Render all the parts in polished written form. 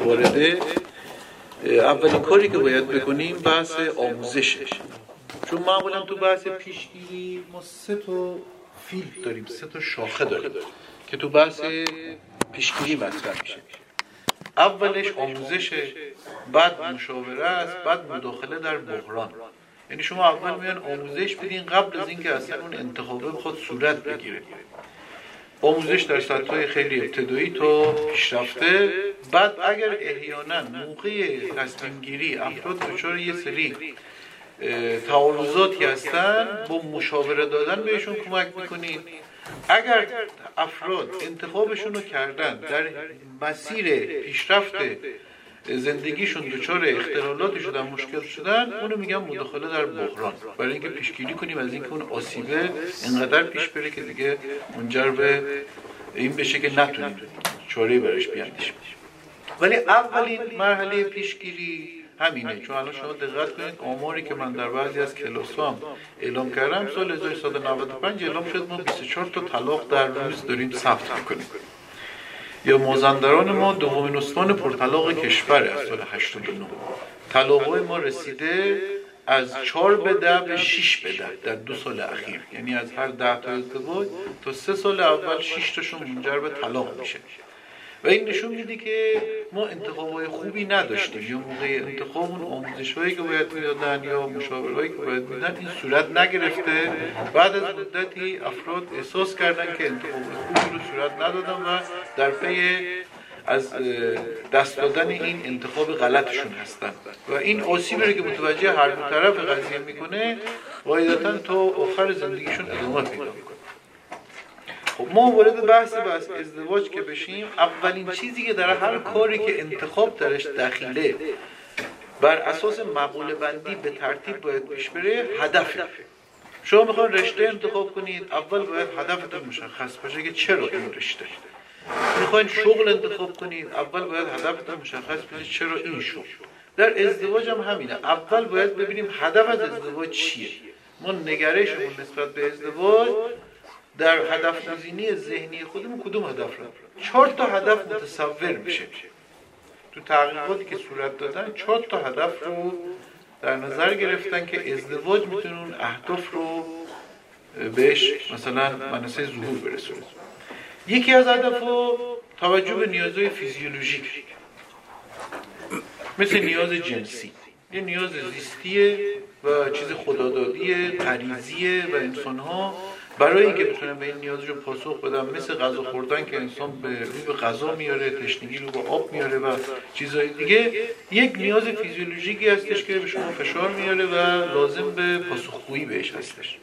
وارده، اولین کاری که باید بکنیم بحث آموزشه. چون معمولا تو بحث پیشگیری ما 3 تا فیلد داریم، 3 تا شاخه داریم که تو بحث پیشگیری مطرح میشه. اولش آموزشه، بعد مشاوره است، بعد مداخله در بحران. یعنی شما اول میان آموزش بدین قبل از اینکه اصلا اون انتخابه بخواد صورت بگیره. آموزش در سطح‌های خیلی ابتدایی تا پیشرفته. بعد اگر احیانا موقع تصمیم گیری افراد دچار یه سری تعارضاتی هستن، با مشاوره دادن بهشون کمک میکنید. اگر افراد انتخابشون رو کردن در مسیر پیشرفت زندگیشون دچار اختلالات شدن، مشکل شدن، اونو میگم مداخله در بحران، برای اینکه پیشگیری کنیم از اینکه اون آسیبه اینقدر پیش بره که دیگه منجر به این بشه که نتونیم چاره‌ای براش بیاندیشیم. ولی اولین مرحله پیشگیری همینه. چون الان شما دقت کنید آماری که من در بعضی از کلاسام اعلام کردم، سال 1395 اعلام شد ما 24 تا طلاق در روز داریم ثبت می‌کنیم. یا مازندران ما دومین استان پرطلاق کشور از سال 89. طلاق‌های ما رسیده از 4 به 10 به 6 به 10 در 2 سال اخیر. یعنی از هر 10 تا ازدواج تا 3 سال اول 6 تاشون منجر به طلاق میشه. و این نشون میده که ما انتخاب‌های خوبی نداشتیم، یا موقع انتخاب اون آموزش‌هایی که باید میدادن یا مشاورهایی که باید میدادن این صورت نگرفته. بعد از مدتی افراد احساس کردن که انتخاب خوبی رو صورت ندادن و در پی از دست دادن این انتخاب غلطشون هستن و این آسیبی رو که متوجه هر دو طرف قضیه میکنه قاعدتاً تا آخر زندگیشون ادامه پیدا میکنه. خب ما وارد بحث ازدواج که بشیم، اولین چیزی که در هر کاری که انتخاب درش دخیله بر اساس مقوله بندی به ترتیب باید پیش بره هدفه. شما میخواین رشته انتخاب کنید، اول باید هدفتون مشخص باشه که چرا این رشته. میخواین شغل انتخاب کنید، اول باید هدفتون مشخص باشه چرا این شغل. در ازدواج هم همینه، اول باید ببینیم هدف از ازدواج چیه. ما نگرشمون نسبت به ازدواج در هدف گزینی ذهنی خودمون کدوم هدف رو 4 تا هدف متصور میشه. تو تحقیقاتی که صورت دادن 4 تا هدف رو در نظر گرفتن که ازدواج میتونه اون اهداف رو بهش مثلا منصه ظهور برسونه. یکی از هدف‌ها توجه به نیازهای فیزیولوژیک، مثل نیاز جنسی، یه نیاز زیستیه و چیز خدادادیه، غریزیه و انسان‌ها برای اینکه بتونن به این نیاز رو پاسخ بدن، مثل غذا خوردن که انسان به غذا میاره، تشنگی رو به آب میاره و چیزهای دیگه، یک نیاز فیزیولوژیکی هستش که به شما فشار میاره و لازم به پاسخگویی بهش هستش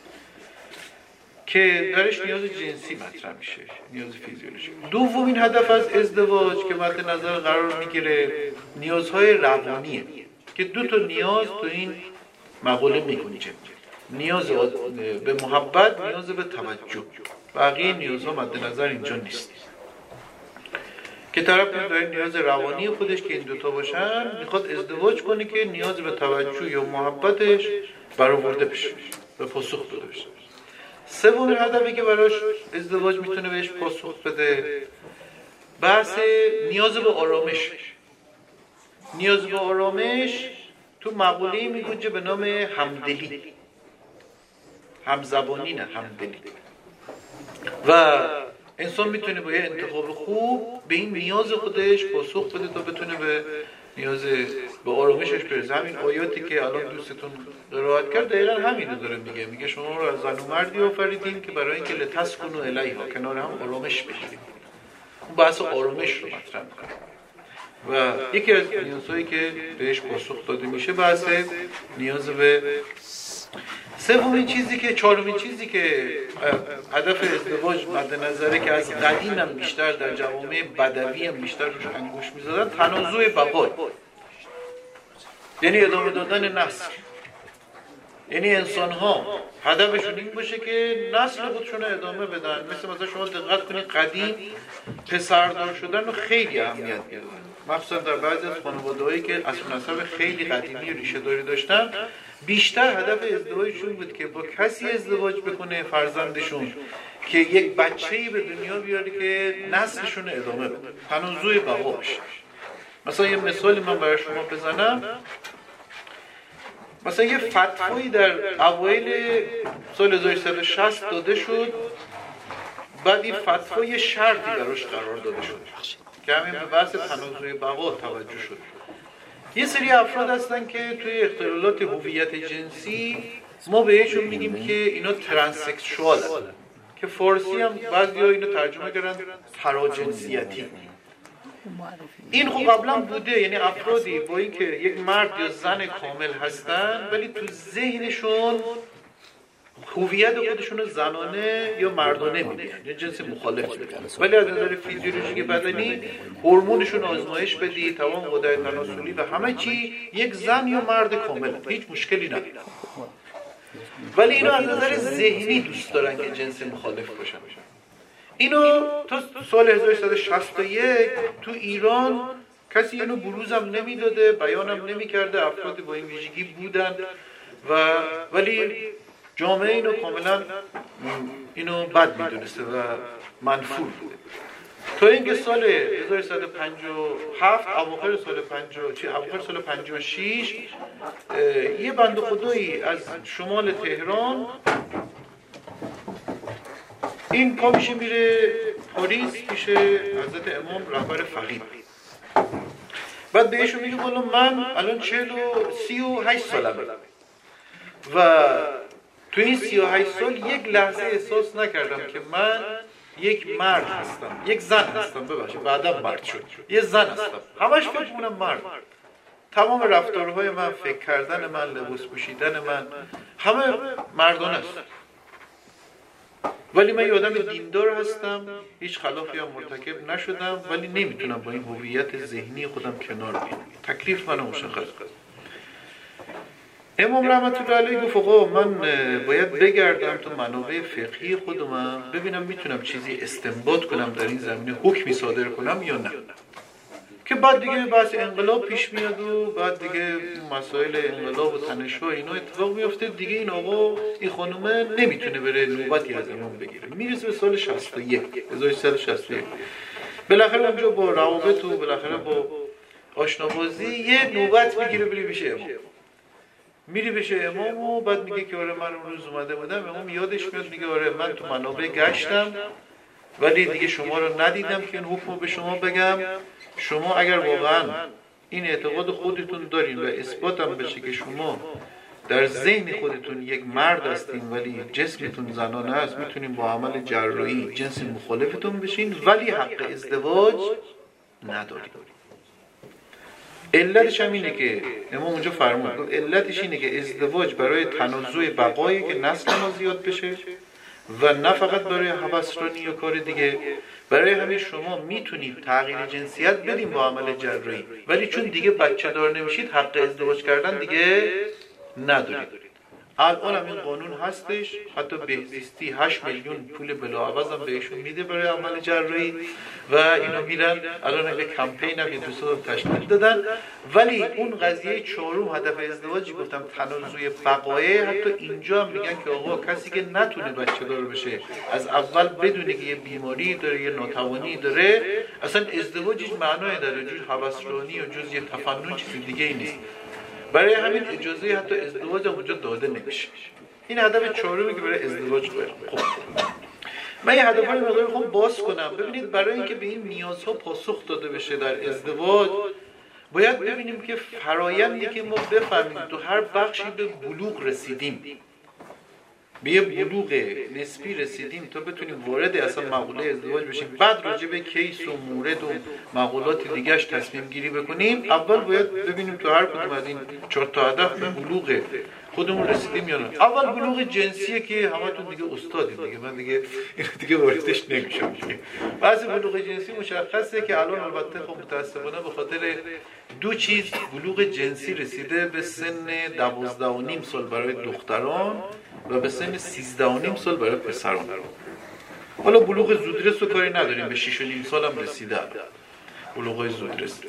که درش نیاز جنسی مطرح میشه، نیاز فیزیولوژیک. دومین هدف از ازدواج که مد نظر قرار میگیره نیازهای روانیه که 2 تا نیاز تو این مقوله میگنجه: نیاز به محبت، نیاز به توجه. بقیه نیازها مد نظر اینجا نیست که طرف داره نیاز روانی خودش که این 2 تا باشن میخواد ازدواج کنه که نیاز به توجه یا محبتش برآورده بشه و پاسخ داده بشه. سومین هدفی که براش ازدواج میتونه بهش پاسخ بده بحث نیاز به آرامش. نیاز به آرامش تو مقوله‌ای میگنجه به نام همدلی، همزبانی نه همدلی. و انسان میتونه با یه انتخاب خوب به این نیاز خودش پاسخ بده تا بتونه به نیاز به آرامشش برسه. همین آیاتی که الان دوستتون قرائت کرد دقیقاً همین رو داره میگه شما رو از زن و مردی آفریدیم که برای اینکه لتسکنوا الیها، کنار هم آرامش بگیریم. اون بحث آرامش رو مطرح میکنه و یکی از نیازهایی که بهش پاسخ داده میشه بحث نیاز به چهارمین چیزی که هدف ازدواج مد نظره که از قدیم هم بیشتر در جوامع بدوی هم بیشتر روش انگوش می‌زدن، تنازع بقا، یعنی ادامه دادن نسل. یعنی انسان‌ها هدفشون این باشه که نسل خودشون رو ادامه بدن. مثلا شما دقت کنید قدیم پسردار شدن رو خیلی اهمیت میدادن، مخصوصا در بعضی از خانواده‌هایی که اصل نسب خیلی قدیمی ریشه داری داشتن. بیشتر هدف ازدواجشون بود که با کسی ازدواج بکنه فرزندشون که یک بچه‌ای به دنیا بیاره که نسلشون ادامه بده، تنازع بقا بشه. مثلا یه مثالی من برای شما بزنم، مثلا یه فتوایی در اوایل سال 1360 داده شد، بعد این فتوا یه شرطی براش قرار داده شد که همین به بحث تنازع بقا توجه شد. یه سری افراد هستن که توی اختلالات هویت جنسی ما بهشون میگیم که اینا ترانسکسوال هستن، که فارسی هم بعضیا اینو ترجمه کردن تراجنسیتی. این خب قبلا بوده، یعنی افرادی با اینکه یک مرد یا زن کامل هستن ولی تو ذهنشون هویت خودشون رو زنانه یا مردانه می‌بینن یا جنس مخالف می‌بینن، ولی از نظر فیزیولوژیک بدنی هورمونشون آزمایش بدی، تمام غدد تناسلی و همه چی یک زن یا مرد کامل، هیچ مشکلی نداره. ولی اینو از نظر ذهنی دوست دارن که جنس مخالف باشن. اینو تا سال 1361 تو ایران کسی اینو بروزم نمیداده، بیانم نمی‌کرده، افرادی با این ویژگی بودن ولی جامعه اینو کاملا اینو بد میدونسته و منفور بوده. تا اینکه سال 1157 اواخر سال 56 یه بنده خدایی از شمال تهران این پا میشه میره پاریس پیش حضرت امام رهبر فقیه. بعد بهشون میگه والا من الان 38 سالمه و تو این 38 سال یک لحظه احساس نکردم که من یک مرد هستم، یک زن هستم، ببخشید بعدم مرد شد، یه زن هستم، همش فکر کنم مرد. تمام رفتارهای من، فکر کردن من، لباس پوشیدن من همه مردانه است. ولی من یه آدم دیندار هستم، هیچ خلافی هم مرتکب نشدم، ولی نمیتونم با این هویت ذهنی خودم کنار بیام. تکلیف منو مشخص کنم. امام رحمت الله علیه گفت آقا من باید بگردم تو منابع فقهی خودم ببینم میتونم چیزی استنباط کنم در این زمینه، حکمی صادر کنم یا نه. که بعد دیگه بحث انقلاب پیش میاد و بعد دیگه مسائل انقلاب و تنش‌ها اینا اتفاق میفته دیگه. این آقا این خانومه نمیتونه بره نوبتی از امام بگیره، میرسه به سال 1161 بالاخره اونجا با روابط و بالاخره با آشنابازی یه نوبت میگیره بری پیش امام. میری پیش امام و بعد میگه که آره من اون روز اومده بودم. امام یادش میاد میگه آره من تو منابع گشتم ولی دیگه شما رو ندیدم که این حکم رو به شما بگم. شما اگر واقعا این اعتقاد خودتون دارین و اثبات هم بشه که شما در ذهن خودتون یک مرد هستین ولی جسمتون زنانه است، میتونین با عمل جراحی جنس مخالفتون بشین ولی حق ازدواج ندارین. علتش هم اینه که امام اونجا فرمود، علتش اینه که ازدواج برای تنازع بقایی که نسل ما زیاد بشه و نه فقط برای هوسرانی یا کار دیگه. برای همین شما میتونید تغییر جنسیت بدین با عمل جراحی ولی چون دیگه بچه دار نمیشید حق ازدواج کردن دیگه ندارید. الان هم این قانون هستش، حتی بهزیستی 8 میلیون پول بلاعوض هم بهشون میده برای عمل جراحی و اینا میرن. الان اگه کمپین هم یه دوستان تشکیل دادن ولی اون قضیه چهارم هدف ازدواجی گفتم تنازع بقایه. حتی اینجا هم میگن که آقا کسی که نتونه بچه دار بشه از اول بدونه که یه بیماری داره یه ناتوانی داره اصلا ازدواجش معنای داره، جز هوسرانی و جز یه تفنن چیز دیگه ای نیست. برای همین اجازه حتی ازدواج هم اونجا داده نمیشه. این هدف چهارمی که برای ازدواج قرار. خب من یه هدفی رو میخوام باز کنم. ببینید برای اینکه به این نیازها پاسخ داده بشه در ازدواج باید ببینیم که فرایندی که ما بفهمیم تو هر بخشی به بلوغ رسیدیم، به یه بلوغ نسبی رسیدیم تا بتونیم وارد اصلا مقوله ازدواج بشیم، بعد راجع به کیس و مورد و مقولات دیگه‌اش تصمیم گیری بکنیم. اول باید ببینیم تو هر کدوم از این 4 تا هدف به بلوغ خودمون رسیدیم یا نه. اول بلوغ جنسیه که همتون دیگه استادید دیگه، من دیگه اینو دیگه واردش نمیشم. بعضی بلوغ جنسی مشخصه که الان البته خب متأسفانه به خاطر دو چیز بلوغ جنسی رسیده به سن 12.5 سال برای دختران و به سن 13.5 سال برای پسران. حالا بلوغ زودرس رو کاری نداریم، به 6.5 سال هم رسیده بلوغ زودرس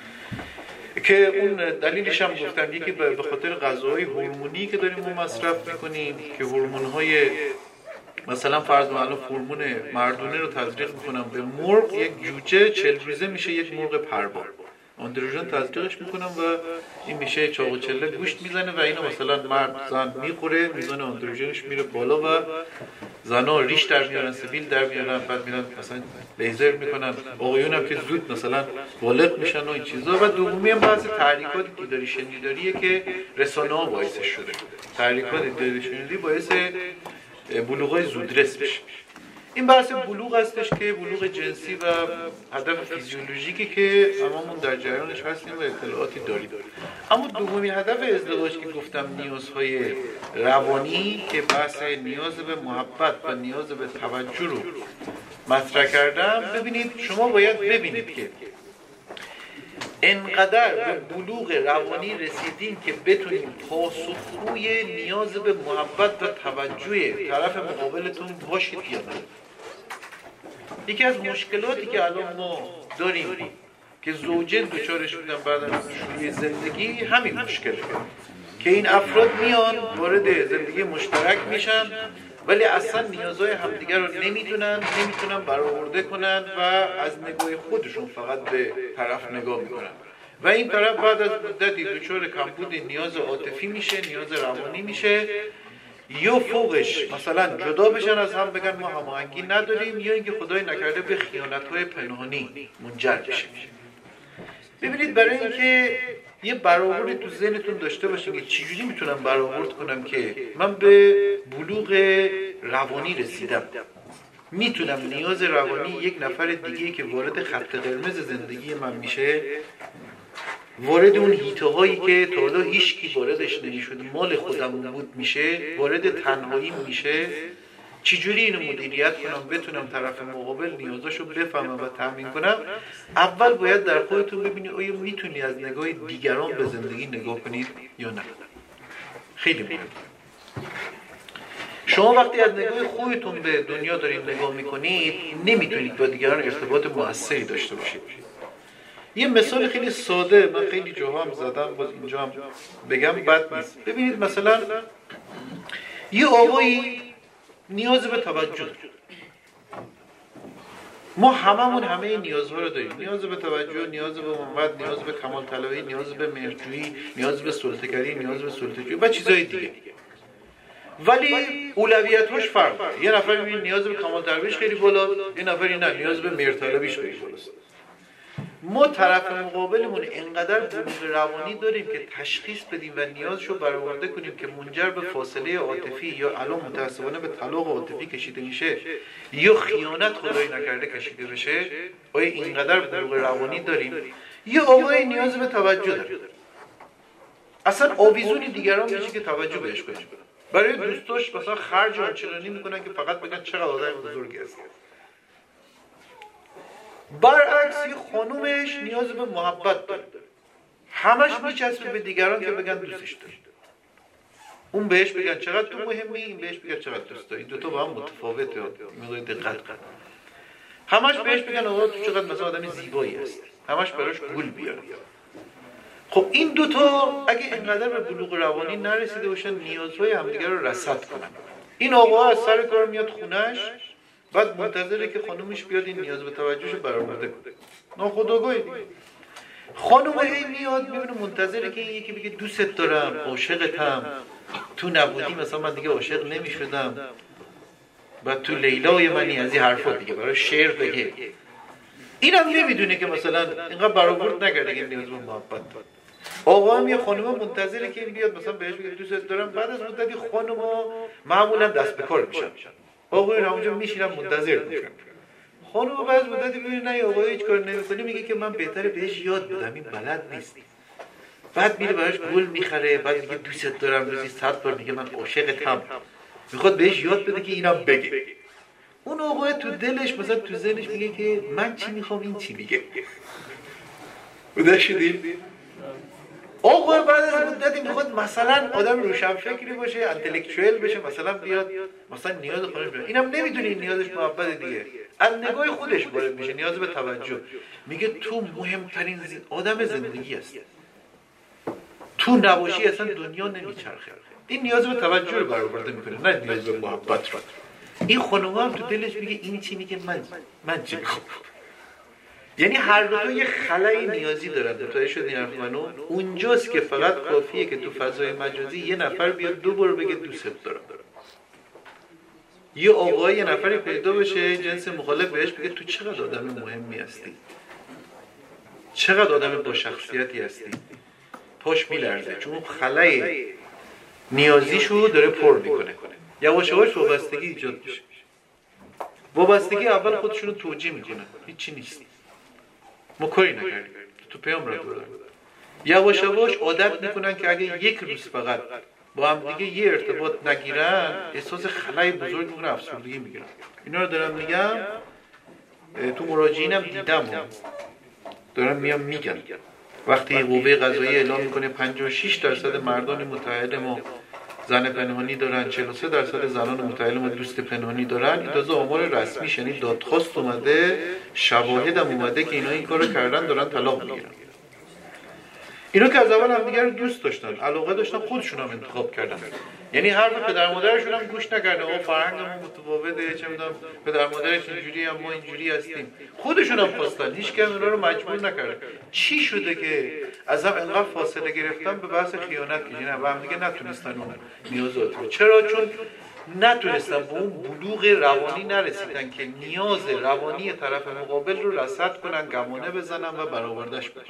که اون دلیلش هم گفتم یکی به خاطر غذاهای هورمونی که داریم ما مصرف میکنیم که هورمون‌های مثلا فرض معلوم هورمون مردونه رو تزریق میکنم به مرغ، یک جوجه 40 روزه میشه یک مرغ پربار. اندروژن تزریقش میکنن و این میشه چاق و چله گوشت میزنه و اینو مثلا مرد زن میخوره، میزان اندروژنش میره بالا و زنا ریش در میارن، سبیل در میارن، بعد میرن مثلا لیزر میکنن. آقایون هم که زود مثلا بالغ میشن و این چیزا. و دومی هم بعضی تحریکات دیداری شنیداریه که رسانه ها باعثش شده. تحریکات دیداری شنیداری باعث بلوغای زودرس بشه. این بحث بلوغ هستش که بلوغ جنسی و هدف فیزیولوژیکی که هممون در جریانش هستیم و اطلاعاتی داریم. اما دومین هدف ازدواج که گفتم نیازهای روانی که بحث نیاز به محبت و نیاز به توجه رو مطرح کردم. ببینید شما باید ببینید که انقدر به بلوغ روانی رسیدین که بتونید پاسخگوی نیاز به محبت و توجه طرف مقابلتون باشید یا نه. یکی از مشکلاتی که الان ما داریم که زوجین دچارش بودن بعد از شروع زندگی همین مشکله که این افراد میان وارد زندگی مشترک میشن ولی اصلا نیازهای همدیگر رو نمیتونن برآورده کنن و از نگاه خودشون فقط به طرف نگاه میکنن و این طرف بعد از مدتی دچار کمبود نیاز عاطفی میشه، نیاز روانی میشه، یا فوقش مثلا جدا بشن از هم بگن ما هماهنگی نداریم، یا اینکه خدای نکرده به خیانت‌های پنهانی منجر بشه. ببینید برای اینکه یه برآوردی تو ذهنتون داشته باشین که چجوری میتونم برآورد کنم که من به بلوغ روانی رسیدم، میتونم نیاز روانی یک نفر دیگه که وارد خط قرمز زندگی من میشه، وارد اون هیته هایی که تا حالا هیچکی واردش نمیشد مال خودم بود میشه، وارد تنهایی میشه، چجوری اینو مدیریت کنم بتونم طرف مقابل نیازاشو بفهمم و تامین کنم. اول باید در خودتون ببینید آیا میتونی از نگاه دیگران به زندگی نگاه کنید یا نه. خیلی مهمه. شما وقتی از نگاه خودتون به دنیا دارید نگاه میکنید نمیتونید با دیگران ارتباط مؤثری داشته باشید. یه مثال خیلی ساده من خیلی جاها هم زدم، باز اینجا هم بگم بد نیست. ببینید مثلا یه آقایی نیاز به توجه داره. ما هممون همه نیازها رو داریم، نیاز به توجه، نیاز به محبت، نیاز به کمال طلبی، نیاز به مهرجویی، نیاز به سلطه‌گری، نیاز به سلطه‌جویی و چیزهای دیگه. ولی اولویت‌هاش فرق داره. یه نفر می‌بینه نیاز به کمال طلبیش خیلی بالا، یه نفری نه نیاز به مهرطلبیش خیلی بالاست. ما طرف مقابلمون انقدر بلوغ روانی داریم که تشخیص بدیم و نیازشو برآورده کنیم که منجر به فاصله عاطفی یا الان متأسفانه به طلاق عاطفی کشیده میشه یا خیانت خدای نکرده کشیده بشه. آیا اینقدر بلوغ روانی داریم؟ یا آقای نیاز به توجه داره، اصلا آویزونی دیگران میشه که توجه بهش کنیم. برای دوستاش مثلا خرج آنچنانی میکنن که فقط بگن چقدر آدم بزرگی هست. برعکس یه خانومش نیاز به محبت داره، همش میچسبه به دیگران که بگن دوستش داری. اون بهش بگن چقدر تو مهمی، این بهش بگن چقدر دوست داری. دو تا با هم متفاوته، میگه دقت کن. همش بهش بگن آقا تو چقدر مثلا آدم زیبایی هست، همش براش گول بیاره. خب این دو تا اگه اینقدر به بلوغ روانی نرسیده باشن نیازهای همدیگه رو رصد کنن، این آقا از سر کار میاد خونش بعد منتظره که خانومش بیاد این نیاز به توجهشو برآورده کنه. ناخودآگاه خانوم هی میاد میبینه منتظره که این یکی بگه دوست دارم، عاشقتم، تو نبودی مثلا من دیگه عاشق نمیشدم، بعد تو لیلای منی، از این حرفا دیگه برای شعر بگه. اینم نمیدونه که مثلا اینقدر برآورد نکرده که نیاز به محبت داره. آقا هم یه خانوم منتظره که این بیاد مثلا بهش بگه دوست دارم، بعد از مدتی خانوما معمولا دست به کار میشن، آقای همونجا میشینم منتظر میشم. خانم بعض مدتی میبینه نه آقای هیچ کار نمیکنه، میگه که من بهتره بهش یاد بدم این بلد نیست. بعد میره براش گل میخره، بعد میگه دوست دارم، روزی 100 بار میگه من عاشقتم، میخواد بهش یاد بده که اینم بگه. اون آقای تو دلش مثلا تو ذهنش میگه که من چی میخوام این چی میگه. بوده شدی؟ آقا بعد از مدتی میخواد مثلا آدم روشنفکری باشه، انتלקچوئل بشه، مثلا بیاد مثلا نیاز خودش بیاد. اینم نمیدونه این نیازش محبت دیگه، از نگاه خودش وارد میشه، نیاز به توجه. میگه تو مهمترین آدم زندگی هستی، تو نباشی اصلا دنیا نمیچرخه. این نیاز به توجه رو برآورده میکنه، نه نیاز به محبت رو. این خانوما هم تو دلش میگه این چی میگه، من چی میخوام. یعنی هر دو تا یه خلای نیازی دارن. متوجه شدین حرف منو؟ اونجاست که فقط کافیه که تو فضای مجازی یه نفر بیاد دو بار بگه دوست دارم. یه آقای یه نفری پیدا بشه جنس مخالف بهش بگه تو چقدر آدم مهمی هستی، چقدر آدم با شخصیتی هستی، پاش میلرزه، چون خلای نیازیشو داره پر میکنه. یواش یواش وابستگی ایجاد میشه. وابستگی اول خودشونو توجیه میکنه، هیچی نیست، ما کاری نکردیم، تو پیام را دارم. یواش یواش عادت میکنن که اگه یک روز فقط با هم دیگه یه ارتباط نگیرن احساس خلای بزرگ میکنه، افسردگی میگیرن. اینا رو دارم میگم، تو مراجعینم دیدم دارن میگن وقتی قوه قضاییه اعلام میکنه 56% مردان متأهل ما زن پنهانی دارن، 43% زنان متأهل ما دوست پنهانی دارن. این تازه آمار رسمی، یعنی دادخواست اومده، شواهد هم اومده که اینا این کارو کردن، دارن طلاق میگیرن. اینا که از اول هم دیگه رو دوست داشتن، علاقه داشتن، خودشون هم انتخاب کردن. یعنی حرف پدر مادرشون هم گوش نکردن، او فرهنگمون متفاوته، چه میدونم پدر مادرش اینجوری هم ما اینجوری هستیم. خودشون هم خواستن، هیچ کی اونا رو مجبور نکرد. چی شده که از هم انقدر فاصله گرفتن به بحث خیانت که اینا هم دیگه نتونستن اون نیازات رو. چرا؟ چون نتونستن به اون بلوغ روانی نرسیدن که نیاز روانی طرف مقابل رو رصد کنن، گمانه بزنن و برآوردش کنن.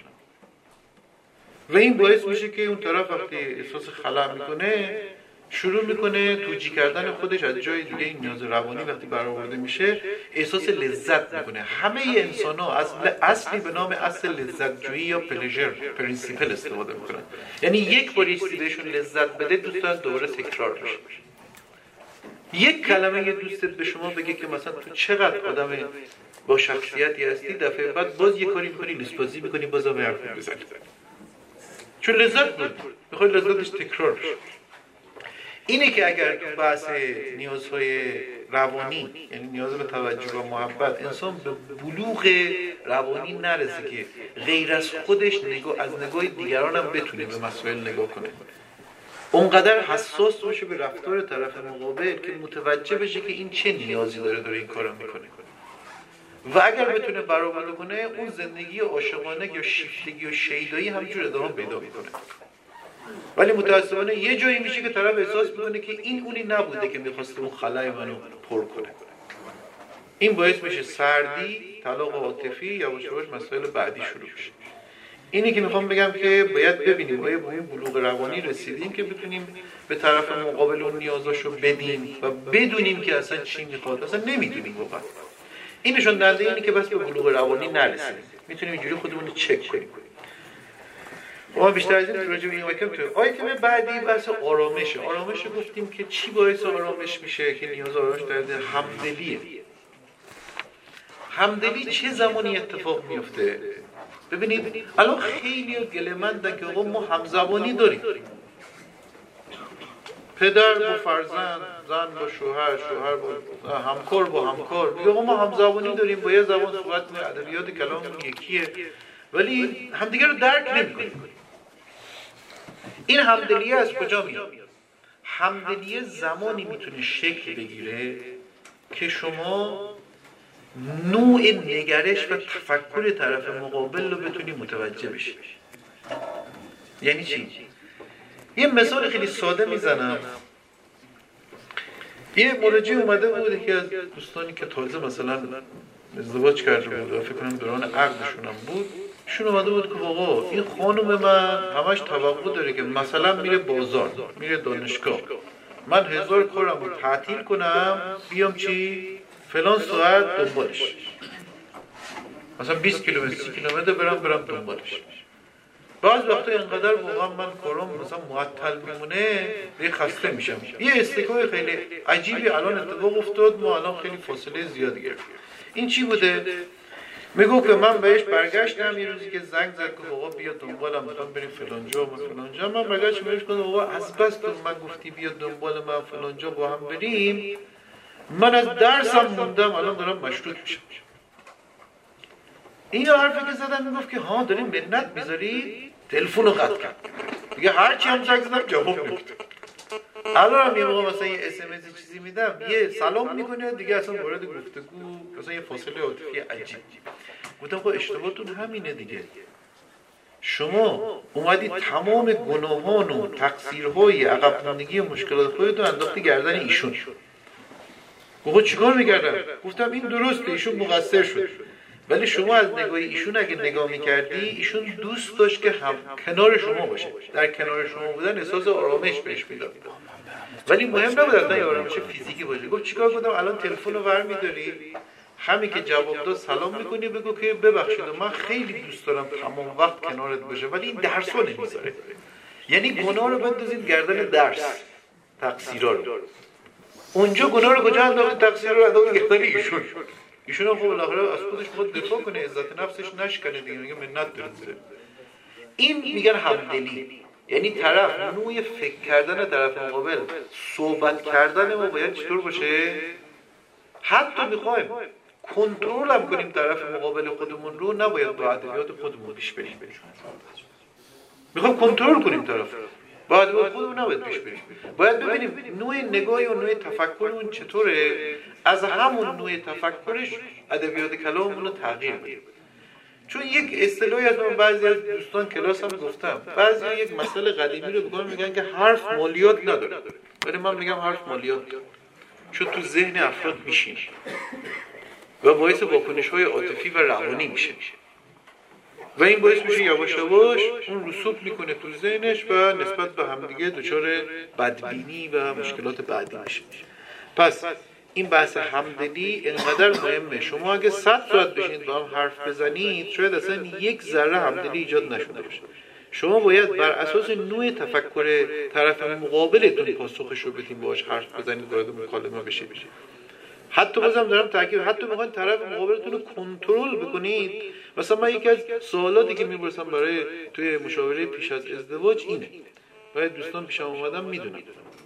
و این باعث میشه که اون طرف وقتی احساس خلأ میکنه شروع میکنه توجیه کردن خودش از جای دیگه. این نیاز روانی وقتی برآورده میشه احساس لذت میکنه. همه انسان ها از اصلی به نام اصل لذت جویی یا پلژر پرینسیپل استفاده میکنن. یعنی یک بار چیزی بهشون لذت بده دوست دارن دوباره تکرار بشه. یک کلمه یه دوستت به شما بگه که مثلا تو چقدر آدم با شخصیتی هستی، دفعه بعد باز یه کاری میکنی، لیسبازی میکنی، بازم حرف بزنی، چون لذت بود، میخوای لذتش تکرار بشه. اینه که اگر تو بحث نیازهای روانی، یعنی نیاز به توجه و محبت، انسان به بلوغ روانی نرسه که غیر از خودش از نگاه دیگران هم بتونه به مسائل نگاه کنه، اونقدر حساس باشه به رفتار طرف مقابل که متوجه بشه که این چه نیازی داره این کارو میکنه، و اگر بتونه برآورده کنه اون زندگی عاشقانه یا شیفتگی و شیدایی همینجور ادامه پیدا میکنه. ولی متاسفانه یه جایی میشه که طرف احساس میکنه که این اونی نبوده که میخواسته اون خلای منو پر کنه. این باعث میشه سردی، طلاق عاطفی، یواش یواش مسائل بعدی شروع بشه. اینی که میخوام بگم که باید ببینیم آیا به این بلوغ روانی رسیدیم که بتونیم به طرف مقابل اون نیازاشو بدیم و بدونیم که اصلا چی میخواد. اصلا نمیدونیم واقعا. این نشون دهنده اینه که بس به بلوغ روانی نرسیدیم. میتونیم اینجوری خودمون رو چک کنیم. ما بیشتر از این راجع به این آیتم بعدی بحث آرامشه. آرامش گفتیم که چی باعث آرامش میشه که نیاز آرامش در همدلیه. همدلی چه زمانی اتفاق میفته؟ ببینید الان خیلی گله‌مندن که آقا ما همزبانی داریم، پدر با فرزند، زن با شوهر، شوهر با همکار با همکار. میگه ما همزبانی داریم، با یه زبان صحبت می‌کنیم، ادبیات کلاممون یکیه، ولی همدیگه رو درک نمی‌کنیم. این همدلیه از کجا میاد؟ همدلیه زمانی میتونه شکل بگیره که شما نوع نگرش و تفکر طرف مقابل رو بتونی متوجه بشی. یعنی چی؟ یه مثال خیلی ساده میزنم. یه مراجع اومده بود که از دوستانی که تازه مثلا ازدواج کرده بود و فکر کنم دوران عقدشون هم بود، شون اومده بود که آقا این خانم من همش توقع داره که مثلا میره بازار، میره دانشگاه، من 1000 کارم رو تعطیل کنم بیام چی؟ فلان ساعت دنبالش، مثلا 20 کیلومتر 30 کیلومتر برم دنبالش. بعض وقتا اینقدر واقعا من کارم مثلا معطل میمونه یه خسته میشم. یه استکای خیلی عجیبی الان اتفاق افتاد، ما الان خیلی فاصله زیادی گرفتیم. این چی بوده؟ میگو که من بهش برگشتم یه روزی که زنگ زد که آقا بیا دنبالم، میخوام بریم فلان جا و فلان جا. من برگشتم بهش گفتم آقا از بس تو من گفتی بیا دنبال من فلان جا با هم بریم، من از درسم موندم، الان دارم مشروط میشم. این حرفی که زدم میگفت که ها داریم منت میذاری، تلفن رو قطع کرد دیگه، هرچی هم زنگ زدم جواب نمیده. الان هم یه موقع مثلا یه SMS چیزی میدم، یه سلام میکنه دیگه، اصلا وارد گفتگو، مثلا یه فاصله عاطفی عجیب. گفتم خب اشتباهتون همینه دیگه. شما اومدی تمام گناهان و تقصیرهای عقب ماندگی و مشکلات خودتون انداختی گردن ایشون. گفت چیکار می‌کردم؟ گفتم این درسته، ایشون مقصر شد، ولی شما از نگاه ایشون اگه نگاه می‌کردی، ایشون دوست داشت که هم کنار شما باشه. در کنار شما بودن احساس آرامش بهش میداد. ولی مهم نبود اصلا یه آرامش فیزیکی باشه. گفت چیکار کنم؟ الان تلفن رو برمی‌داری، همین که جواب داد سلام می‌کنی، بگو که ببخشید من خیلی دوست دارم تمام وقت کنارت باشه، ولی این درسو نمیذاره. یعنی گناه رو بندازید گردن درس، تقصیرا رو. اونجا گناه رو کجا انداخت؟ تقصیر رو انداخت گردن ایشون. ایشون هم خب بالاخره از خودش خود دفاع کنه، عزت نفسش نشکنه دیگه، میگه منت داره. این میگن همدلی. یعنی طرف نوع فکر کردن طرف مقابل، صحبت کردن ما باید چطور باشه؟ حتی میخوایم کنترل هم کنیم طرف مقابل خودمون رو، نباید با ادبیات خودمون پیش بریم. میخوایم کنترل کنیم طرف، با ادبیات خودمون نباید پیش بریم. باید ببینیم نوع نگاهی و نوع تفکرمون چطوره، از همون نوع تفکرش ادبیات کلاممون رو تغییر بدیم. چون یک اصطلاحی از من بعضی از دوستان کلاس هم گفتم، بعضی یک مسئله قدیمی رو بگم میگن که حرف مالیات نداره، ولی من میگم حرف مالیات داره، چون تو ذهن افراد میشینه و باعث واکنش‌های عاطفی و روانی میشه و این باعث میشه یواش یواش اون رسوب میکنه تو ذهنش و نسبت به همدیگه دچار بدبینی و مشکلات بعدی میشه. پس این بحث همدلی اینقدر مهمه. شما اگه 100 ساعت بشینید با هم حرف بزنید، شاید اصلا یک ذره همدلی ایجاد نشده باشه. شما باید بر اساس نوع تفکر طرف مقابلتون پاسخش رو بدین، باهاش حرف بزنید، وارد مکالمه بشید. حتی بازم دارم تاکید، حتی میخواین طرف مقابلتون رو کنترل بکنید. مثلا من یکی از سوالاتی که میپرسم برای توی مشاوره پیش از ازدواج اینه، برای دوستان پیشم اومدم میدونم،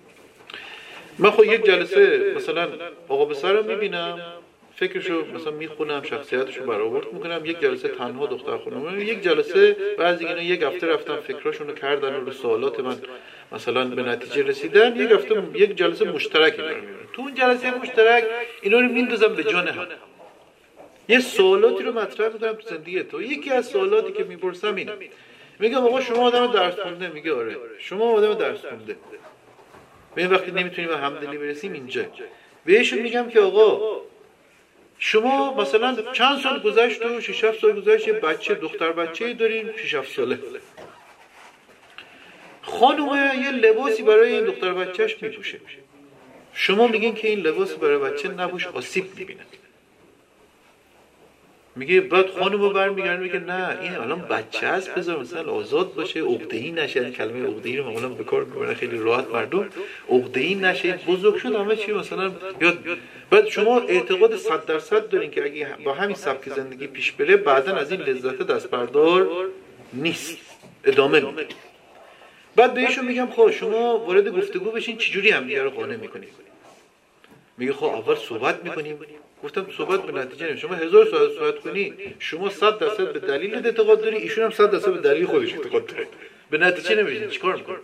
من خب یک جلسه مثلا آقا پسر رو میبینم، فکرشو مثلا میخونم، شخصیتشو برآورد میکنم، یک جلسه تنها دختر خانم، یک جلسه بعضی اینا یک هفته رفتن فکراشونو کردن و سوالات من مثلا به نتیجه رسیدن، یک هفته یک جلسه مشترک اینا رو میبرن. تو اون جلسه مشترک اینا رو میندازم به جان هم، یه سوالاتی رو مطرح میکنم تو زندگی تو. یکی از سوالاتی که میپرسم اینه، میگم آقا شما آدم درس خونده؟ میگه آره. شما آدم درس خونده؟ ببین وقتی نمیتونیم به همدلی برسیم اینجا بهشون میگم که آقا شما مثلا چند سال گذشت و 6-7 سال گذشت، یه بچه دختر بچه‌ای دارین 6-7 ساله، خانومه یه لباسی برای این دختر بچه‌اش میپوشه، شما میگین که این لباس برای بچه نپوش، آسیب میبینه. میگه بعد خانومو برمیگرده میگه نه این الان بچه است، بذار مثلا آزاد باشه، عقده‌ای نشه. این کلمه عقده‌ای رو معمولا به کار میبرن خیلی راحت مردم، عقده‌ای نشه، بزرگ شد همه چی مثلا یاد. بعد شما اعتقاد 100% دارین که اگه با همین سبک زندگی پیش بره بعداً از این لذت دست بردار نیست، ادامه میده. بعد بهشون میگم خب شما وارد گفتگو بشین، چجوری همدیگه رو قانع میکنید؟ میگه خب اول صحبت میکنیم. گفتم صحبت به نتیجه نمیشه. شما 1000 ساعت صحبت کنی، شما 100% به دلیل اعتقاد داری، ایشون هم 100% به دلیل خودش اعتقاد داره، به نتیجه نمیشه. چیکار میکنه؟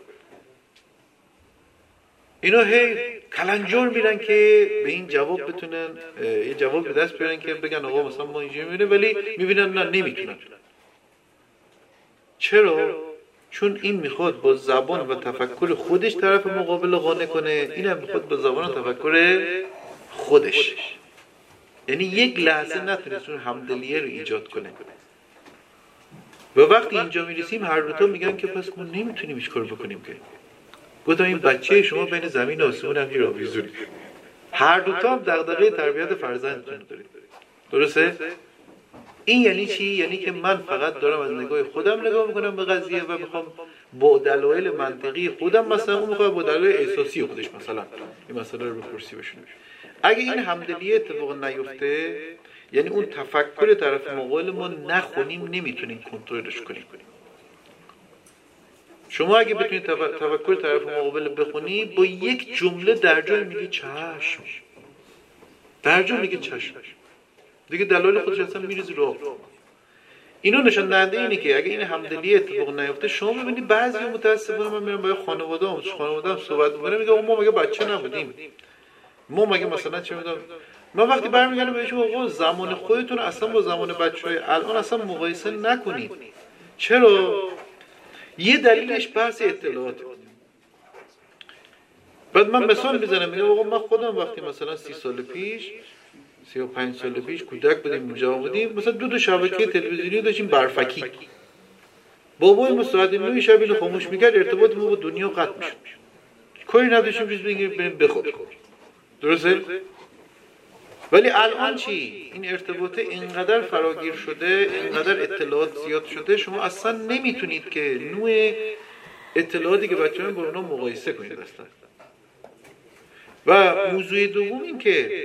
اینا هی کلنجار میرن که به این جواب بتونن یه جواب به دست بیارن که بگن آقا مثلا ما اینجوری میبینیم، ولی میبینن نه نمیتونن. چرا؟ چون این میخواد با زبان و تفکر خودش طرف مقابل قانع کنه، اینم میخواد با زبان و تفکر خودش. یعنی یک لحظه نتونست اون همدلیه رو ایجاد کنه. و وقتی اینجا میرسیم هر دو تا میگن که پس ما نمیتونیم هیچ کار بکنیم که. گفتم این بچه شما بین زمین و آسمون همین آویزونی. هر دو تا هم دغدغه تربیت فرزندتون دارید. درسته؟ این یعنی چی؟ یعنی که من فقط دارم از نگاه خودم نگاه میکنم به قضیه و میخوام با دلایل منطقی خودم، مثلا اون میخواد با دلایل احساسی خودش مثلا این مسئله رو بپرسی بشونه. اگه این همدلی اتفاق نیفته، یعنی اون تفکر طرف مقابل ما نخونیم، نمیتونیم کنترلش کنیم. شما اگه بتونید تفکر طرف مقابل بخونی، با یک جمله در جای میگی چشم، در جای میگی چشم، دیگه دلایل خودش اصلا میریزی رو. اینا نشان دهنده اینه که اگه این همدلی اتفاق نیفته، شما ببینید بعضی متاسفانه من میرم با خانواده‌ام صحبت می‌کنم، میگم ما مگه بچه نبودیم؟ ما مگه مثلا چه می‌دونم من وقتی برمیگردم بهشون آقا زمان خودتون اصلا با زمان بچهای الان اصلا مقایسه نکنید. چرا؟ یه دلیلش بحث اطلاعات. بعد من مثال میزنم میگم آقا من خودم وقتی مثلا 30 سال پیش 35 سال پیش کودک بودیم اینجا بودیم، مثلا 2 شبکه تلویزیونی داشتیم برفکی. بابای ما ساعت 9 شب اینو خاموش میکرد، ارتباط ما با دنیا قطع میشد. کاری نداشتیم چیز بگیم بریم بخوابیم. درسته؟ ولی الان چی؟ این ارتباط اینقدر فراگیر شده، اینقدر اطلاعات زیاد شده، شما اصلا نمیتونید که نوع اطلاعاتی که بچه‌ها با اونا مقایسه کنید اصلا. و موضوع دوم این که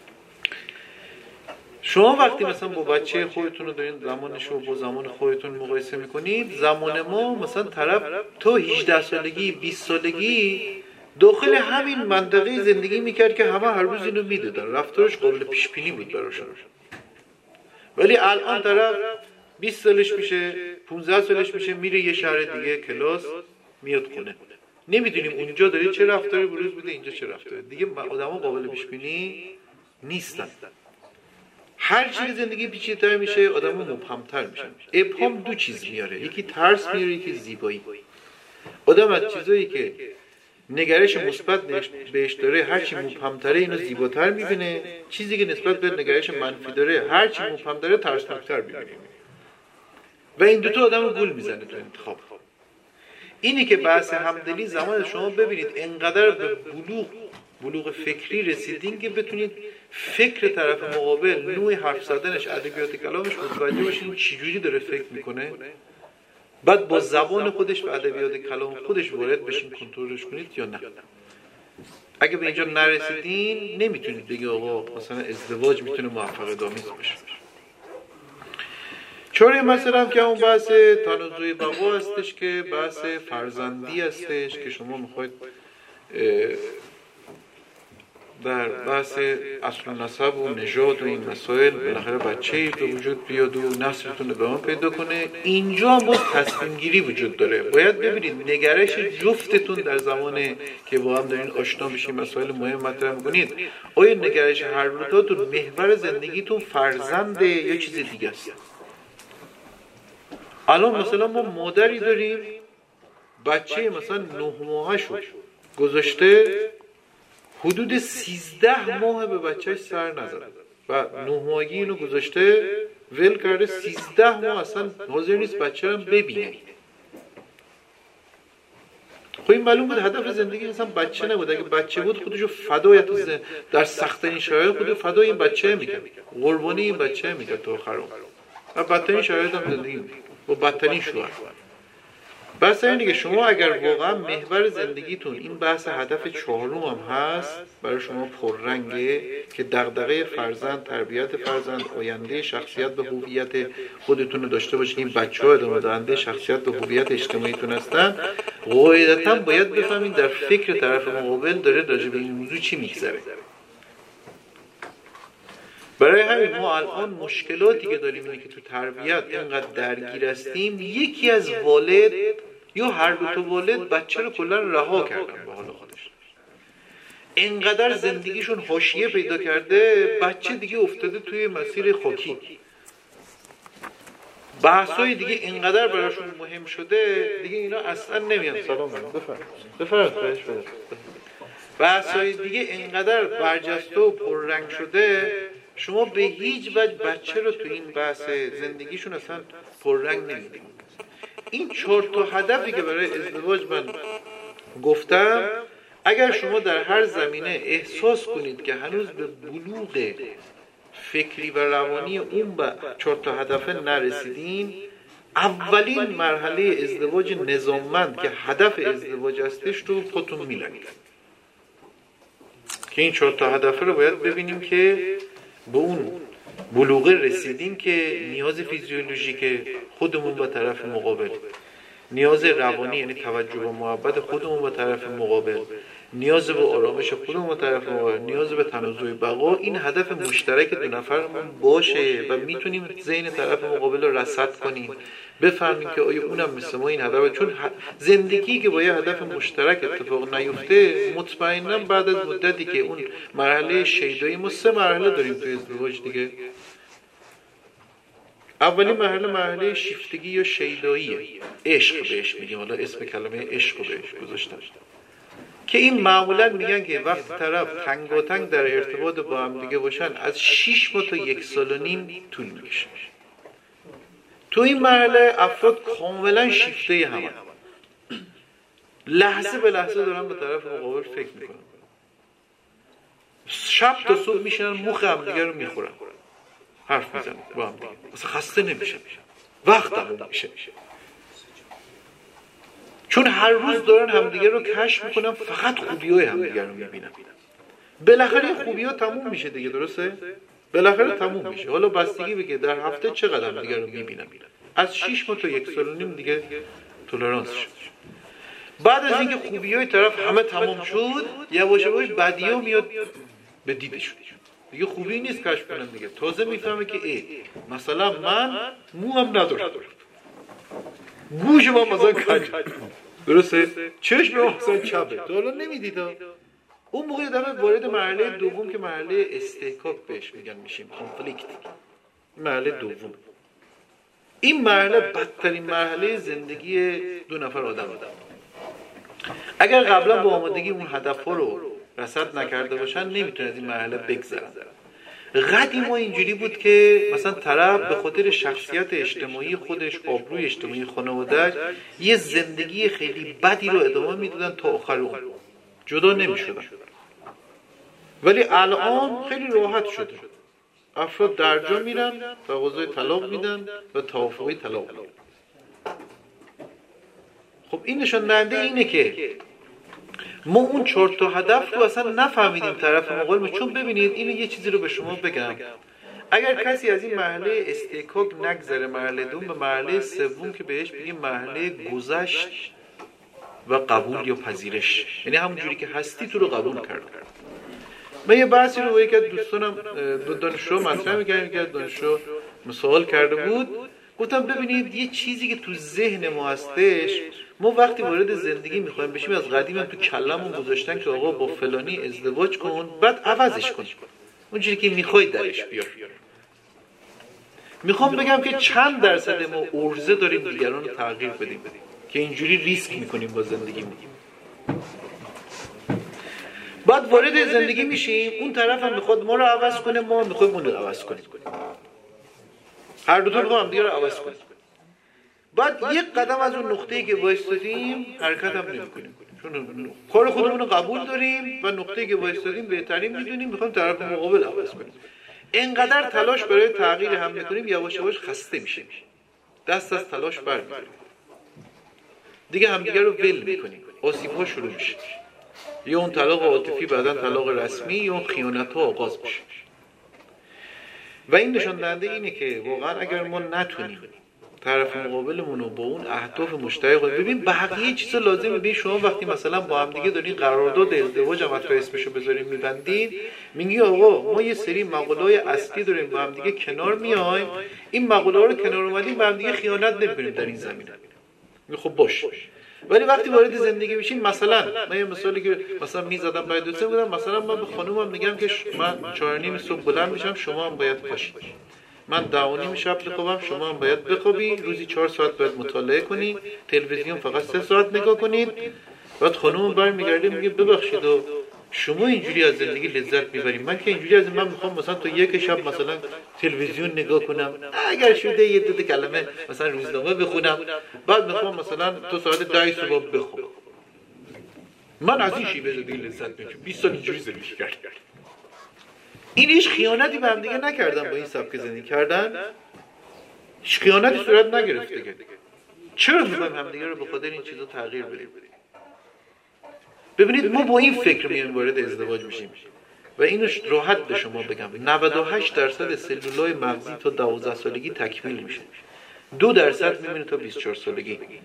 شما وقتی مثلا با بچه خودتون رو دارین زمانش رو با زمان خودتون مقایسه میکنید، زمان ما مثلا طرف تا 18 سالگی 20 سالگی داخل همین منطقه زندگی میکرد که همه هر روز اینو میدیدن، رفتارش قابل پیش بینی بود براشون. ولی الان طرف 20 سالش میشه 15 سالش میشه میره یه شهر دیگه کلاس میاد خونه، نمیدونیم اونجا داره چه رفتاری بروز میده اینجا چه رفتاری. دیگه آدما قابل پیش بینی نیستن. هر چیز زندگی پیچیده‌تر میشه، آدما مبهم‌تر میشن. ابهام دو چیز میاره، یکی ترس میاره یکی زیبایی. آدم از چیزایی که نگرش مثبت بهش داره هرچی مبهم‌تره اینو زیباتر میبینه، چیزی که نسبت به نگرش منفی داره هرچی مبهم‌تره ترسناک‌تر میبینه. و این دوتا آدمو گول میزنه تو انتخاب. اینی که بحث همدلی زمان شما ببینید انقدر به بلوغ فکری رسیدین که بتونید فکر طرف مقابل، نوع حرف زدنش، ادبیات کلامش متوجه باشین چجوری داره فکر میکنه، بعد با زبان خودش و ادبیات کلام خودش وارد بشین کنترلش کنید یا نه. اگه به اینجا نرسیدین نمیتونید بگید آقا مثلا ازدواج میتونه موفقیت آمیز باشه. چاره مثلا که اون بحث تنازع بقا هستش که بحث فرزندی هستش که شما میخواید در بحث اصل و نسب و نژاد و این مسائل بالاخره بچه‌ای به وجود بیاد و نسلتون ادامه پیدا کنه. اینجا هم باز تصمیم گیری وجود داره. باید ببینید نگرش جفتتون در زمان که با هم دارین آشنا میشین مسائل مهم مطرح می‌کنید، آیا نگرش هر دوتاتون محور زندگیتون فرزنده یا چیز دیگه است؟ الان مثلا ما مادری داریم بچه مثلا 9 ماهشو گذاشته حدود 13 ماه به بچهش سر نزده و 9 ماهگی اینو گذاشته ول کرده، 13 ماه اصلا حاضر نیست بچه رو ببینه. خب این معلوم بود هدف زندگی اصلا بچه نبود. اگه بچه بود خودشو فدای در سخت‌ترین شرایط خودشو فدای این بچه میکرد، قربانی این بچه میکرد تا آخر عمر. و بدترین شرایط هم زندگی میکرد با بدترین شوهر. بحث اینه که شما اگر واقعا محور زندگیتون این بحث هدف چهارم هم هست برای شما پررنگه که دغدغه فرزند، تربیت فرزند، آینده شخصیت و هویت خودتون رو داشته باشید، این بچه‌ها ادامه دهنده شخصیت و هویت اجتماعیتون هستن، قاعدتاً باید بفهمید در فکر طرف مقابل داره راجع به این موضوع چی میگذره. برای همین ما الان مشکلاتی که داریم اینه که تو تربیت اینقدر درگیر هستیم. یکی از والد یا هر دو تا والد بچه رو کلا رها کردن به حال خودش، اینقدر زندگیشون حاشیه پیدا کرده بچه دیگه افتاده توی مسیر خاکی. بحثای دیگه اینقدر براشون مهم شده دیگه اینا اصلا نمیان. سلام بفرمایید. بحثای دیگه اینقدر برجسته و پررنگ شده شما به هیچ وجه بچه رو تو این بحث زندگیشون اصلا پررنگ نمیدید. این 4 تا هدفی که برای ازدواج من گفتم، اگر شما در هر زمینه احساس کنید که هنوز به بلوغ فکری و روانی اون 4 تا هدف نرسیدین، اولین مرحله ازدواج نظاممند که هدف ازدواج هستش رو خودتون میلنید که این 4 تا هدف رو باید ببینیم که به اون بلوغ رسیدیم که نیاز فیزیولوژیک خودمون و طرف مقابل، نیاز روانی یعنی توجه و محبت خودمون به طرف مقابل، نیاز به آرامش خودمون به طرف مقابل، نیاز به تنازع بقا، این هدف مشترک دو نفرمون باشه و میتونیم ذهن طرف مقابل رو رصد کنیم، بفهمیم که آیا اونم مثل ما این هدف، چون زندگی که با یه هدف مشترک اتفاق نیفته مطمئنا بعد از مدتی که اون مرحله شیدایی، ما 3 مرحله داریم توی ازدواج دیگه. اولی مرحله شیفتگی یا شیداییه، عشق بهش میگیم، حالا اسم کلمه عشق رو بهش گذاشتن، که این معمولا میگن که وقت طرف تنگاتنگ در ارتباط با هم دیگه باشن از 6 ماه تا 1.5 سال طول میکشه. تو این مرحله افراد کاملا شیفته همه، لحظه به لحظه دارن به طرف مقابل فکر میکنن، شب تا صبح میشنن مخ هم دیگه رو میخورن، حرف میزنن با هم دیگه، اصلا خسته نمیشه، وقت تموم میشه، چون هر روز دارن همدیگه رو کشف میکنن، فقط خوبیای همدیگه رو میبینن. بالاخره این خوبی‌ها تموم میشه دیگه، درسته؟ بالاخره تموم میشه. حالا بستگی به که در هفته چقدر همدیگه رو میبینن. از 6 ماه تا 1.5 سال دیگه تولرانس شد. بعد از اینکه خوبیای طرف همه تمام شد، یواش یواش بدی‌ها میاد به دیدشون. دیگه خوبی نیست کشف کنن دیگه. تازه میفهمه که مثلا من موام ندارم، گوش ما مثلا کج، درسته؟ چشم ما مثلا چپه، تو حالا نمیدید. اون موقع دفعه وارد مرحله دوم که مرحله استحقاق بهش میشیم، کانفلیکت. مرحله دوم، این مرحله بدترین مرحله زندگی دو نفر آدم. اگر قبلا با آمادگی اون هدف‌ها رو رصد نکرده باشن نمیتونه از این مرحله بگذرن. قدیما اینجوری بود که مثلا طرف به خاطر شخصیت اجتماعی خودش، آبروی اجتماعی خانواده‌اش، یه زندگی خیلی بدی رو ادامه میدادن تا آخر عمر، جدا نمیشدن. ولی الان خیلی راحت شده، افراد درجا میرن، تقاضای طلاق میدن و توافقی طلاق میدن. خب این نشان دهنده اینه که ما اون 4 تا هدف رو اصلا نفهمیدیم طرف مقابل. چون ببینید اینو یه چیزی رو به شما بگم، اگر کسی از این مرحله استحقاق نگذره، مرحله دوم به مرحله سوم که بهش بگیم مرحله گذشت و قبول یا پذیرش، یعنی همون جوری که هستی تو رو قبول کرد. من یه بحثی رو با یکی از دوستانم دانشجو مطرح می‌کردم که دانشجو سوال کرده بود، گفتم ببینید یه چیزی که تو ذهن ما هستش، ما وقتی وارد زندگی میخوایم بشیم از قدیم هم تو کلمون گذاشتن که آقا با فلانی ازدواج کن بعد عوضش کن، اونجوری که میخوای درش بیار. میخوام بگم که چند درصد ما عرضه داریم دیگران رو تغییر بدیم که اینجوری ریسک میکنیم با زندگیمون. بعد وارد زندگی میشیم، اون طرف هم میخواد ما رو عوض کنه، ما میخوایم اون رو عوض کنیم، هر دو تا هم دیگه رو عوض کنیم. بعد یک قدم از اون نقطه‌ای که وایستادیم حرکت هم نمی‌کنیم، چون کار خودمون رو قبول داریم و نقطه‌ای که وایستادیم بهترین می‌دونیم، می‌خوایم طرف مقابل عوض کنیم. اینقدر تلاش برای تغییر هم می‌کنیم، یواش یواش خسته میشیم، دست از تلاش برمی‌داریم، دیگه همدیگه رو ول می‌کنیم، آسیب‌ها شروع میشه، یا اون طلاق عاطفی بعداً طلاق رسمی، یا اون خیانت‌ها آغاز میشه. و این نشان دهنده اینه که واقعا اگر ما نتونیم طرف مقابلمون رو با اون اهداف مشترک، ببین بقیه چیزا لازمه. ببین شما وقتی مثلا با هم دیگه دارین قرارداد ازدواج هم حتی اسمشو بذارین میبندین، میگی آقا ما یه سری مقوله‌های اصلی داریم، با هم دیگه کنار میایم، این مقوله‌ها رو کنار اومدیم، با هم دیگه خیانت نمی‌کنیم در این زمینه. خب باشه. ولی وقتی وارد زندگی میشین، مثلا من یه مثالی که مثلا میزدم برای دوستم بودم، مثلا من به خانومم میگم که من 4:30 صبح بلند میشم، شما هم باید پاشید. من 10:30 شب بخوابم، شما هم باید بخوابی. روزی 4 ساعت باید مطالعه کنی، تلویزیون فقط 3 ساعت نگاه کنید. بعد خانومم برمیگرده میگه ببخشید شما اینجوری از زندگی لذت میبرید، من که اینجوری از من میخوام مثلا تو یک شب مثلا تلویزیون نگاه کنم، اگر شده یه دو کلمه مثلا روزنامه بخونم، بعد میخوام مثلا تو ساعت 10 صبح بخوام. من از این شیوه زندگی لذت میبرم، 20 سال اینجوری زندگی کردم. این هیچ خیانتی به هم دیگه نکردن، با این سبک زندگی کردن هیچ خیانتی صورت نگرفته دیگه. چرا میخوایم هم دیگه رو به خاطر این چیزا تغییر بدیم؟ ببینید ما با این فکر میایم وارد ازدواج میشیم و اینو راحت به شما بگم 98% سلولای مغزی تا 12 سالگی تکمیل میشه، 2% میمونه تا 24 سالگی.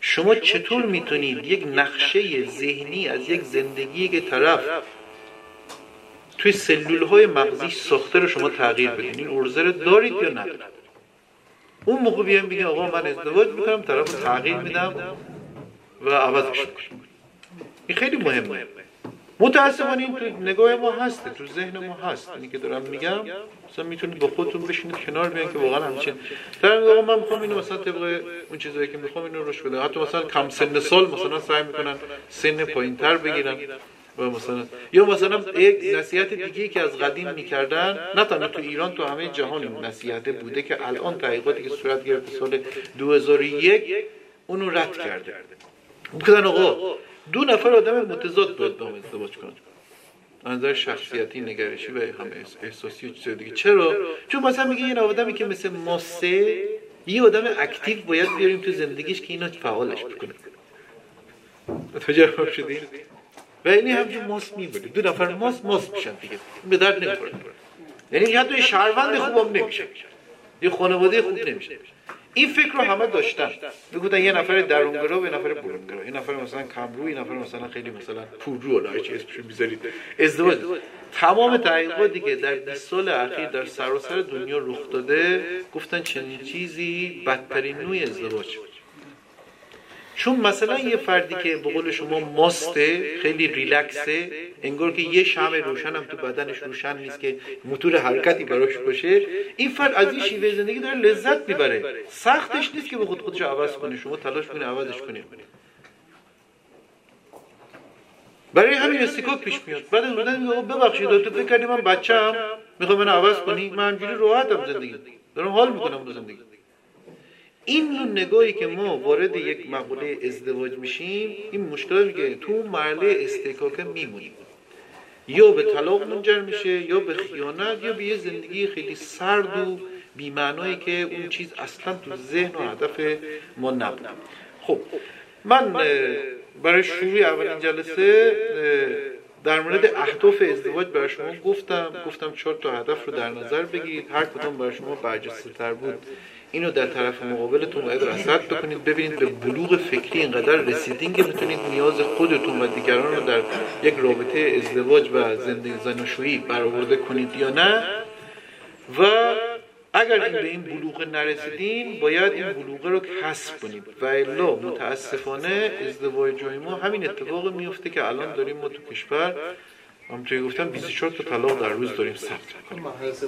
شما چطور میتونید یک نقشه ذهنی از یک زندگی که طرف توی سلولهای مغزیش ساخته رو شما تغییر بدین؟ این ارزه رو دارید یا ندارید؟ اون موقع بیایم بگیم آقا من ازدواج میکنم، طرف رو تغییر میدم و عوضش میکنم. این خیلی مهمه. متاسفانه این تو نگاه ما هسته، تو ذهن ما هست. اینی که دارم میگم مثلا میتونید با خودتون بشینید کنار بیان که واقعا همچین طرف آقا من میخوام اینو مثلا طبق اون چیزایی که میخوام اینو روش بدم. حتی مثلا کم سن سال مثلا سعی میکنن سن پایینتر بگیرن و مثلا یا مثلا یک نصیحت دیگه‌ای که از قدیم میکردن، نه تنها تو ایران، تو همه جهان این نصیحت بوده که الان تحقیقاتی که صورت گرفته سال 2001 اونو رد کرده. میگن آقا 2 نفر آدم متضاد باید با هم ازدواج کنن، از نظر شخصیتی، نگرشی و هم احساسی و چیز دیگه. چرا؟ چون مثلا میگه یه آدمی که مثل ماسه، یه آدم اکتیو باید بیاریم تو زندگیش که اینا فعالش بکنه. متوجه شدین؟ و اینی همچون ماس میبره، 2 نفر ماس میشن دیگه، به درد نمیخوره. یعنی حتی یه شهروند خوبم نمیشه، یه خانواده خوب نمیشه. این فکر رو همه داشتن. میگفتن یه نفر درونگرا و یه نفر برونگرا، یه نفر مثلا کمرو، یه نفر مثلا خیلی مثلا پررو، ولا هر چی اسمشو میذارید. ازدواج تمام تحقیقاتی که در 20 سال اخیر در سراسر دنیا رخ داده گفتن چنین چیزی بدترین نوع ازدواج. چون مثلا یه فردی که به قول شما ماسته، خیلی ریلکسه، انگار که یه شمع روشن هم تو بدنش روشن نیست که موتور حرکتی براش باشه، این فرد از این شیوه زندگی داره لذت میبره. سختش نیست که به خودش عوض کنه، شما تلاش کنید عوضش کنید. برای همین استکاک پیش میاد. بعد از مدت میگه ببخشید تو فکر کردی من بچه‌ام میخوام منو عوض کنی؟ من همینجوری راحتم زندگی دارم حال میکنم با زندگی. این نوع نگاهی که ما وارد یک مقوله ازدواج میشیم، این مشکلاتی که تو مرحله استکاک میمونیم، یا به طلاق منجر میشه، یا به خیانت، یا به یه زندگی خیلی سرد و بی‌معنایی که اون چیز اصلا تو ذهن و هدف ما نبود. خب من برای شروع اولین جلسه در مورد اهداف ازدواج برای شما گفتم 4 تا هدف رو در نظر بگیرید، هر کدوم برای شما برجسته‌تر بود اینو در طرف مقابلتون باید رصد بکنید، ببینید به بلوغ فکری اینقدر رسیدین که بتونید نیاز خودتون و دیگران رو در یک رابطه ازدواج و زندگی زناشویی برآورده کنید یا نه. و اگر این به این بلوغ نرسیدین باید این بلوغ رو کسب کنید، و الا متاسفانه ازدواج جای ما همین اتفاق میفته که الان داریم ما تو کشور همونطوری گفتم 24 تا طلاق در روز داریم ثبت می‌کنیم.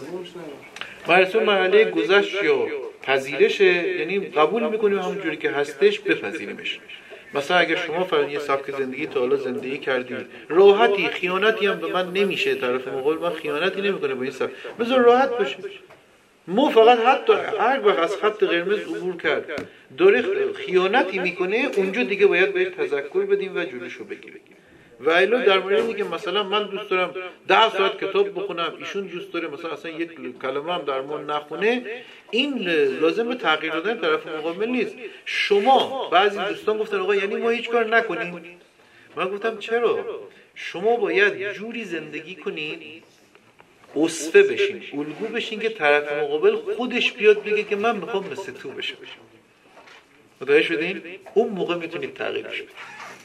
مرحله گذشت یا پذیرش، یعنی قبول میکنیم همونجوری که هستش، بپذیریمش. مثلا اگر شما فرض یه سبک زندگی تا حالا زندگی کردید راحتی، خیانتی هم به من نمیشه، طرف مقابل من خیانتی نمیکنه با این سبک، بذار راحت باشه. ما فقط حتی هر وقت از خط قرمز عبور کرد داره خیانتی میکنه، اونجا دیگه باید بهش تذکر بدیم و جلوشو بگیریم. و الا در مورد اینکه مثلا من دوست دارم 10 ساعت کتاب بخونم، ایشون دوست داره مثلا اصلا یک کلمه هم در مورد نخونه، این لازم به تغییر دادن طرف مقابل نیست. شما بعضی دوستان گفتن آقا یعنی ما هیچ کار نکنیم؟ من گفتم چرا؟ شما باید جوری زندگی کنید اسوه بشین، الگو بشین که طرف مقابل خودش بیاد بگه که من میخوام مثل تو بشم. متوجه شدین؟ اون موقع میتونید تغییرش بدید.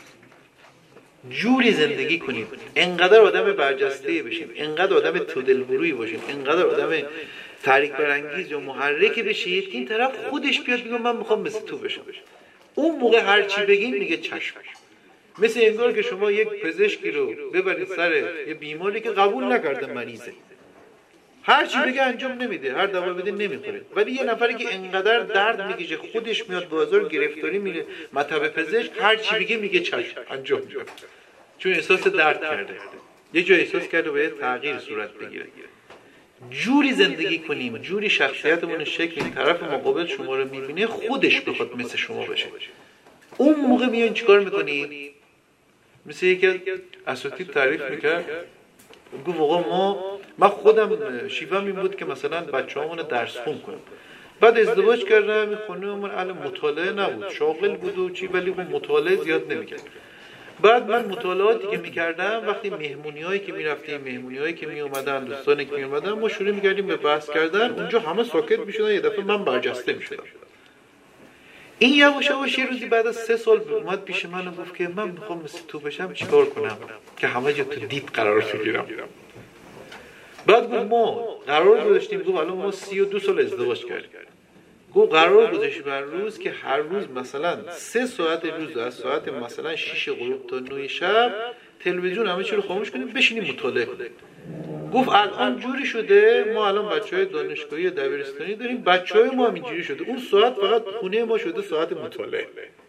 جوری زندگی کنید، انقدر آدم برجسته بشین، انقدر آدم تودلبرویی باشین، انقدر آدم تحریک برانگیز یا محرک بشید که این طرف خودش بیاد بگه من میخوام مثل تو بشم. اون موقع هر چی بگین میگه چشم. مثل انگار که شما یک پزشکی رو ببرید سر یه بیماری که قبول نکرده مریضه، هر چی بگه انجام نمیده، هر دوا بده نمیخوره. ولی یه نفری که انقدر درد میکشه خودش میاد بازار گرفتاری میره مطب پزشک، هر چی بگه میگه چشم انجام میده، چون احساس درد کرده، یه جا احساس کرده باید تغییر صورت بگیره. جوری زندگی کنیم، جوری شخصیتمون شکل این طرف مقابل شما رو میبینه خودش بخواد مثل شما بشه. اون موقع میان چیکار میکنید؟ مثل یکی اساتید تعریف میکرد، گفت آقا من خودم شیوام این بود که مثلا بچه‌هامون درس خون کنم. بعد ازدواج کردم، این خانممون اهل مطالعه نبود، شاغل بود و چی، ولی اون مطالعه زیاد نمی‌کرد. بعد من مطالعاتی که می‌کردم، وقتی مهمونیایی که می‌رفتیم، مهمونیایی که می‌اومدن، دوستانی که می‌اومدن، ما شروع می‌کردیم به بحث کردن، اونجا همه ساکت می‌شدن، یه دفعه من برجسته می‌شدم. این یواش یواش یه روزی بعد از 3 سال اومد پیش من و گفت که من میخوام مثل تو بشم، چیکار کنم که همه جا تو دید قرار بگیرم. بعد گفت ما قرار گذاشتیم، گفت الان ما 32 سال ازدواج کردیم، گفت قرار گذاشتیم بر روز که هر روز مثلا 3 ساعت روز از ساعت مثلا 6 غروب تا 9 شب تلویزیون همه چی رو خاموش کنیم بشینیم مطالعه کنیم. گفت الان جوری شده ما الان بچهای دانشگاهی و دبیرستانی داریم، بچهای ما هم اینجوری شده، اون ساعت فقط خونه ما شده ساعت مطالعه.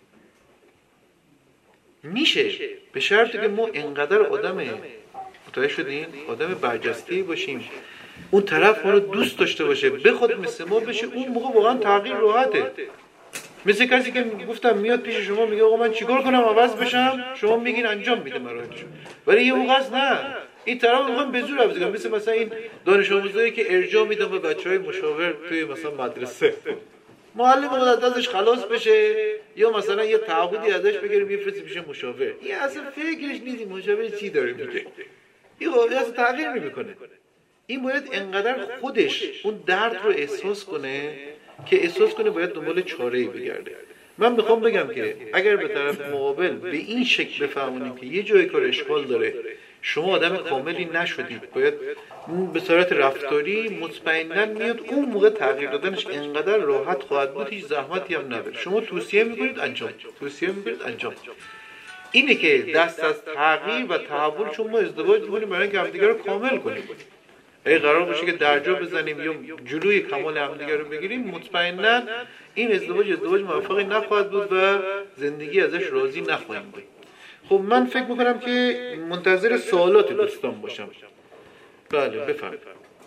میشه به شرطی که ما انقدر آدم متوجه شدیم آدم برجسته‌ای باشیم، اون طرف ما رو دوست داشته باشه، بخواد مثل ما بشه، اون موقع واقعا تغییر راحته. مثل کسی که گفتم میاد پیش شما میگه آقا من چیکار کنم عوض بشم، شما میگین انجام میده مراحلشو، ولی یه موقع نه این طرف میخوام به زور عوض کنم. مثلا این دانش آموزایی که ارجاع میدن به بچهای مشاور توی مثلا مدرسه، معلم باید ازش خلاص بشه یا مثلا یه تعهدی ازش بگیریم میفرستیم پیش مشاور، این اصلا فکرش نیست مشاور چی داره میگه، این اصلا تغییر نمیکنه. این باید انقدر خودش اون درد رو احساس کنه که احساس کنه باید دنبال چاره‌ای بگرده. من میخوام بگم که اگر به طرف مقابل به این شکل بفهمونیم که یه جای کار اشکال داره، شما آدم کاملی نشدید، باید به صورت رفتاری مطمئناً میاد، اون موقع تغییر دادنش انقدر راحت خواهد بود، هیچ زحمتی هم نداره. شما توصیه میکنید انجام. اینه که دست از تغییر و تحول، چون ما ازدواج میکنیم برای اینکه همدیگه رو کامل کنیم. اگه قرار باشه که درجا بزنیم یا جلوی کمال همدیگه رو بگیریم، مطمئناً این ازدواج موفقی نخواهد بود و زندگی ازش راضی نخواهیم بود. خب من فکر میکنم که منتظر سوالات دوستان باشم. بله بفرمایید.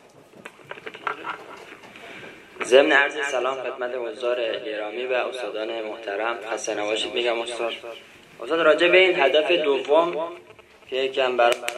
ضمن عرض سلام خدمت حضار گرامی و استادان محترم، خسته نباشید میگم استاد راجع به این هدف دوم که یکم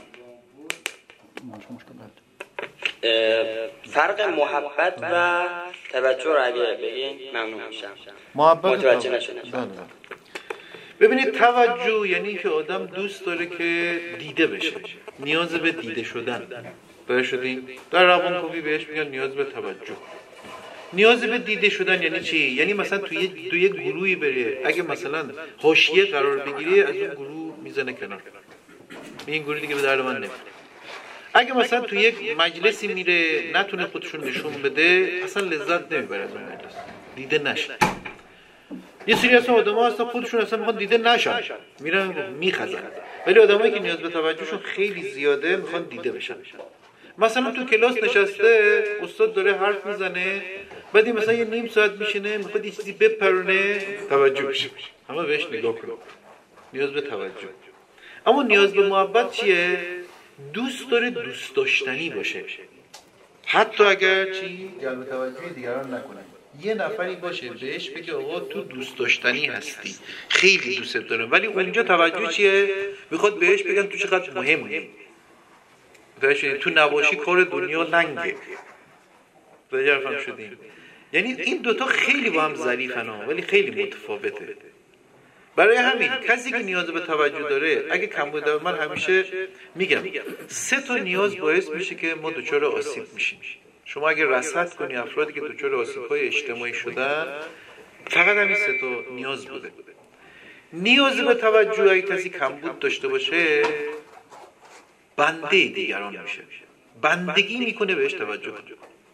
فرق محبت و توجه رو اگه بگین ممنون میشم. متوجه نشدم. ببینید توجه یعنی که آدم دوست داره که دیده بشه، نیاز به دیده شدن. شدین در روانکاوی بهش میگن نیاز به توجه. نیاز به دیده شدن یعنی چی؟ یعنی مثلا توی یک گروهی بره، اگه مثلا حاشیه قرار بگیره از اون گروه میزنه کنار، این گروه دیگه به درد من نمیخوره. اگه مثلا توی یک مجلسی میره نتونه خودشون نشون بده، اصلا لذت نمیبره از اون مجلس، دیده نشه. یه سری اصلا آدم‌ها هستن خودشون اصلا میخوان دیده نشن، میرن میخزن، ولی آدمایی که نیاز به توجهشون خیلی زیاده میخوان دیده بشن. مثلا تو کلاس نشسته، استاد داره حرف میزنه، بعدی مثلا یه نیم ساعت میشینه میخواد یه چیزی بپرونه توجه بشه، همه بهش نگاه کنه. نیاز به توجه. اما نیاز به محبت چیه؟ دوست داره دوست داشتنی باشه، حتی اگر چی جلب توجه دیگران نکنه. یه نفری باشه بهش بگه آقا تو دوست داشتنی هستی، خیلی دوست دارم، ولی اونجا توجه چیه؟ میخواد بهش بگن تو چقدر مهمی، تو نباشی کار دنیا لنگه. بجرفم شدیم. یعنی این دوتا خیلی با هم ظریفن ولی خیلی متفاوته. برای همین کسی که نیاز به توجه داره اگه کم بوده، من همیشه میگم 3 تا نیاز باعث میشه که ما دچار آسیب میشیم. شما اگه رصد کنی افرادی که دچار آسیب‌های اجتماعی شدن، فقط همین 3 تا نیاز بوده. نیاز به توجه اگه کسی کمبود داشته باشه، بنده دیگران میشه، بندگی میکنه بهش توجه کنه.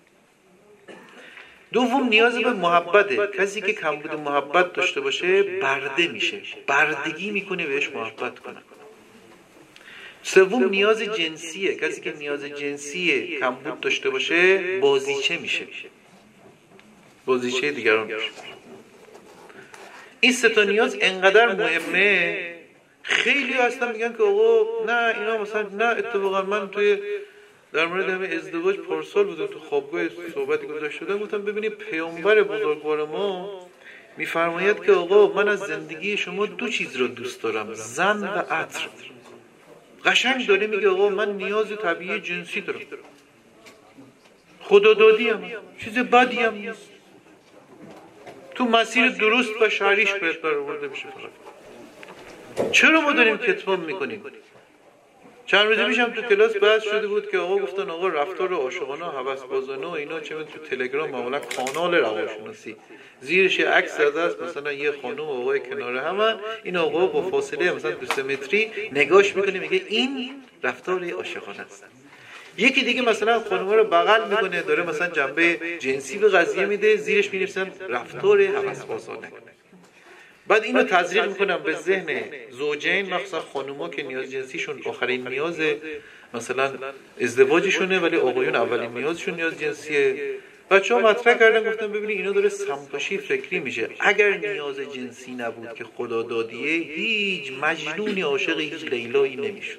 دوم نیاز به محبته، کسی که کمبود محبت داشته باشه برده میشه، بردگی میکنه بهش محبت کنه. سوم نیاز جنسیه، کسی که نیاز جنسی کمبود داشته باشه بازیچه میشه، بازیچه دیگران میشه. این 3 تا نیاز انقدر مهمه. خیلی هستن میگن که آقا نه اینا مثلا نه، اتفاقا من توی در مورد همه ازدواج پارسال بودم تو خوابگاه صحبتی گذاشته شدم، گفتم ببینید پیامبر بزرگوار ما میفرماید که آقا من از زندگی شما 2 چیز رو دوست دارم، زن و عطر. قشنگ داره میگه آقا من نیاز طبیعی جنسی دارم، خدا دادیم، چیز بدی هم نیست، تو مسیر درست و شرعیش باید برآورده بشه. فقط چرا ما داریم کتمان میکنیم؟ چند روز پیشم تو کلاس بحث شده بود که آقا گفتن آقا رفتار عاشقانه و هوسبازانه و اینا چه تو تلگرام معمولا کانال روانشناسی زیرش عکس زده است، مثلا یه خانم و آقای کنار هم، این آقا با فاصله مثلا 2 متری نگاش میکنه میگه این رفتار عاشقانه است. یکی دیگه مثلا خانوما رو بغل میکنه داره مثلا جنبه جنسی به قضیه میده، زیرش مینویسن رفتار هوسبازانه. بعد اینو تزریق میکنم به ذهن زوجین، مخصوصا خانوما که نیاز جنسیشون آخرین نیاز مثلا ازدواجشونه ولی آقایون اولین نیازشون نیاز جنسیه. بچه‌ها مطرح کردن گفتن ببینید اینا داره سمپاشی فکری میشه. اگر نیاز جنسی نبود که خدا دادیه، هیچ مجنونی عاشق هیچ لیلایی نمیشد.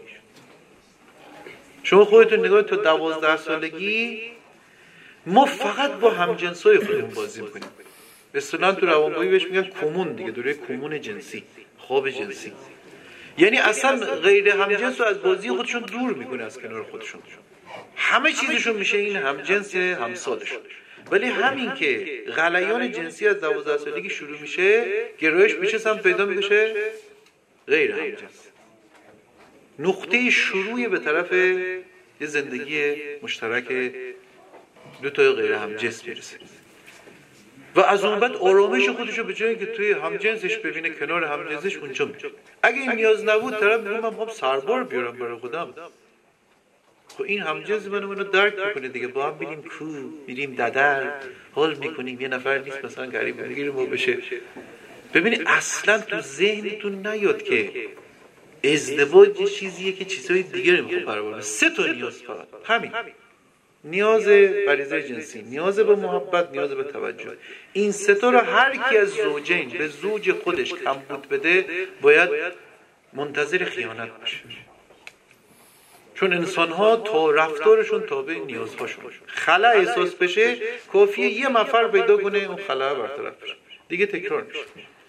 شما خودتون نگاه تا 12 سالگی ما فقط با همجنسای خودمون بازی میکنیم. اصطلاحاً تو روانکاوی بهش میگن کمون دیگه، دوره کمون جنسی، خواب جنسی. یعنی اصلا غیر همجنس رو از بازی خودشون دور میکنه از کنار خودشون. همه چیزشون میشه این همجنس همسالشون. ولی همین که غلیان جنسی از 12 سالگی شروع میشه، گرایش میشه سمت پیدا میشه غیر همجنس. نقطه شروعی به طرف یه زندگی مشترک دو تا غیر همجنس میرسه. و از اون بعد آرامش خودشو به جایی که توی همجنسش ببینه کنار همجنسش اونجا میشه. اگه این نیاز نبود طرف میگه من میخوام سربار بیارم برای خودم، خب این همجنس منو درک میکنه دیگه، با هم بریم کو، میریم ددر، حال میکنیم، یه نفر نیست مثلا غریب میگیره ما بشه. ببینید اصلا تو ذهنتون نیاد که ازدواج یه چیزیه که چیزهای دیگه نمیخواد برآورده. 3 تا نیاز فقط، همین نیاز غریزه جنسی، نیاز به محبت، نیاز به توجه. این 3 تا رو هر کی از زوجین به زوج خودش کمبود بده باید منتظر خیانت باشه. چون انسان ها تا رفتارشون تابع نیازهاشون، خلا احساس بشه کافیه یه مفر پیدا کنه اون خلا برطرف بشه، دیگه تکرار میشه.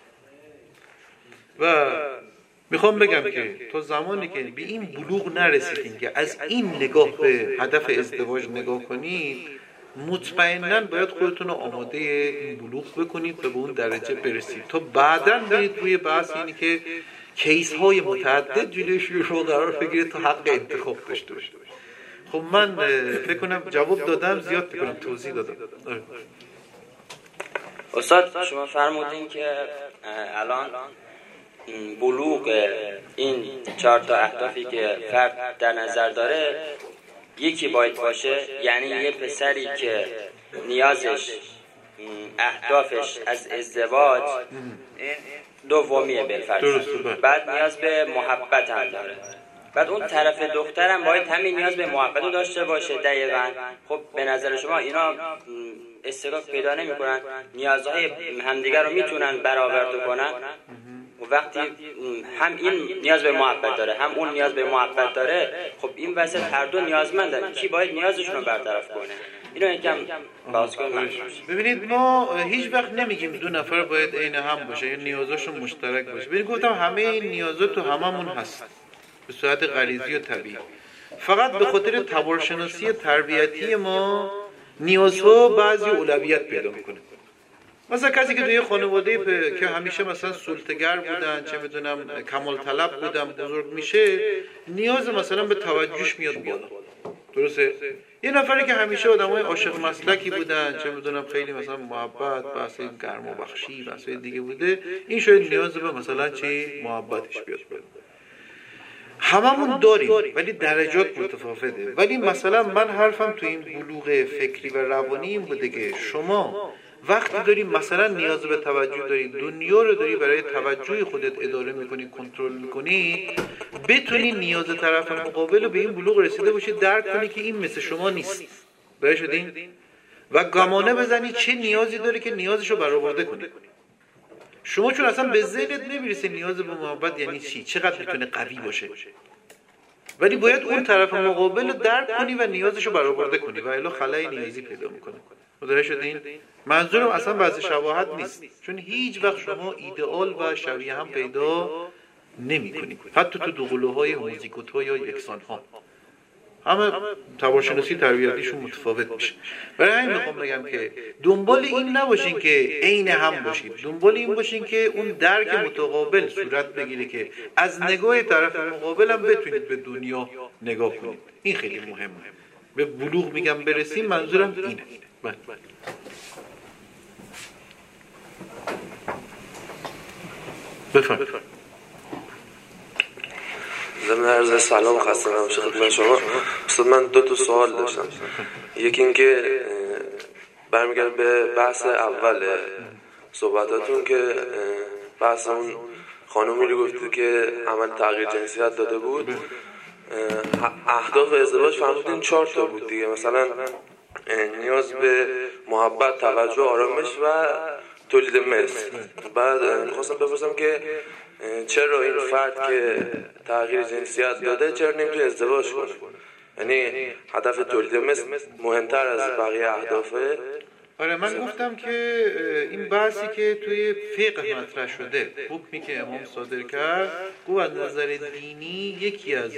و میخوام بگم که تا زمانی که به این بلوغ نرسیدین که از این نگاه به هدف ازدواج نگاه کنید، مطمئناً باید خودتون رو آماده این بلوغ بکنید تا به اون درجه برسید تا بعداً برید روی بحث اینی که کیس های متعدد جلوی شما قرار بگیره تا حق انتخاب داشته باشه. خب من فکر کنم جواب دادم، زیاد فکر کنم توضیح دادم. استاد شما فرمودین که الان بلوغ این 4 تا اهدافی که فرد در نظر داره یکی باید باشه، یعنی یه پسری که نیازش اهدافش از ازدواج دومیه بالفرض، بعد نیاز به محبت هم داره، بعد اون طرف دخترم باید همین نیاز به محبت رو داشته باشه. دقیقاً. خب به نظر شما اینا استقاق پیدا نمی‌کنن، نیازهای همدیگر رو میتونن برآورده کنن؟ و وقتی هم این نیاز به محبت داره هم اون نیاز به محبت داره، خب این وسط هر دو نیازمندن، کی باید نیازشون رو برطرف کنه؟ اینو یکم باز کنیم. ببینید ما هیچ وقت نمیگیم 2 نفر باید عین هم باشه یا نیازشون مشترک باشه. ببینید گفتم همه این نیازا تو هممون هست به صورت غریزی و طبیعی، فقط به خاطر تبارشناسی تربیتی ما نیازها بعضی اولویت پیدا میکنه. مثلا کسی که توی خانواده که همیشه مثلا سلطه‌گر بودن، چه میدونم کمال طلب بودن، بزرگ میشه نیاز مثلا به توجهش میاد بالا. درسته؟ یه نفری که همیشه آدمای عاشق مسلکی بودن، چه میدونم خیلی مثلا محبت، بحث گرم و بخشی، بحث دیگه بوده، این شاید نیاز به مثلا چی محبتش بیاد بالا. هممون داریم ولی درجات متفاوته. ولی مثلا من حرفم تو این بلوغ فکری و روانی این بوده که شما وقتی داری مثلا نیاز به توجه داری، دنیا رو داری برای توجه خودت اداره میکنی، کنترل میکنی، بتونی نیاز طرف مقابل رو به این بلوغ رسیده باشی درک کنی که این مثل شما نیست، برای شدین و گمانه بزنی چه نیازی داره که نیازش رو برآورده کنی. شما چون اصلا به ذهنت نمیرسه نیاز به محبت یعنی چی، چقدر میتونه قوی باشه، ولی باید اون طرف مقابل رو درک کنی و نیازش رو برآورده کنی و الا خلای نیازی پیدا میکنه. متوجه شدین؟ منظورم اصلا بعضی شباهت نیست، چون هیچ وقت شما ایدئال و شبیه هم پیدا نمی‌کنید، حتی تو دوقلوهای موزیکوت‌ها یا یکسان‌ها. همه تبارشناسی تربیتیشون متفاوت میشه. برای همین میخوام بگم که دنبال این نباشین که عین هم باشید، دنبال این باشین که اون درک متقابل صورت بگیره که از نگاه طرف مقابل هم بتونید به دنیا نگاه کنید. این خیلی مهمه. به بلوغ میگم برسیم، منظورم اینه. بله. بفرمایید. ضمن عرض سلام خسته نباشید خدمت شما. استاد من 2 سوال داشتم. یکی اینکه برمیگرده به بحث اول صحبتاتون که بحث اون خانومی رو گفتید که عمل تغییر جنسیت داده بود. اهداف ازدواج فرمودین 4 تا بود دیگه، مثلا نیاز به محبت، توجه، آرامش و تولید مثل. بعد خواستم بپرسم که چرا این فرد که تغییر جنسیت داده چرا نمیتونه ازدواج کنه؟ یعنی هدف تولید مثل مهمتر از بقیه اهدافه؟ آره من گفتم که این بحثی که توی فقه مطرح شده، حکمی که امام صادر کرد، او از نظر دینی یکی از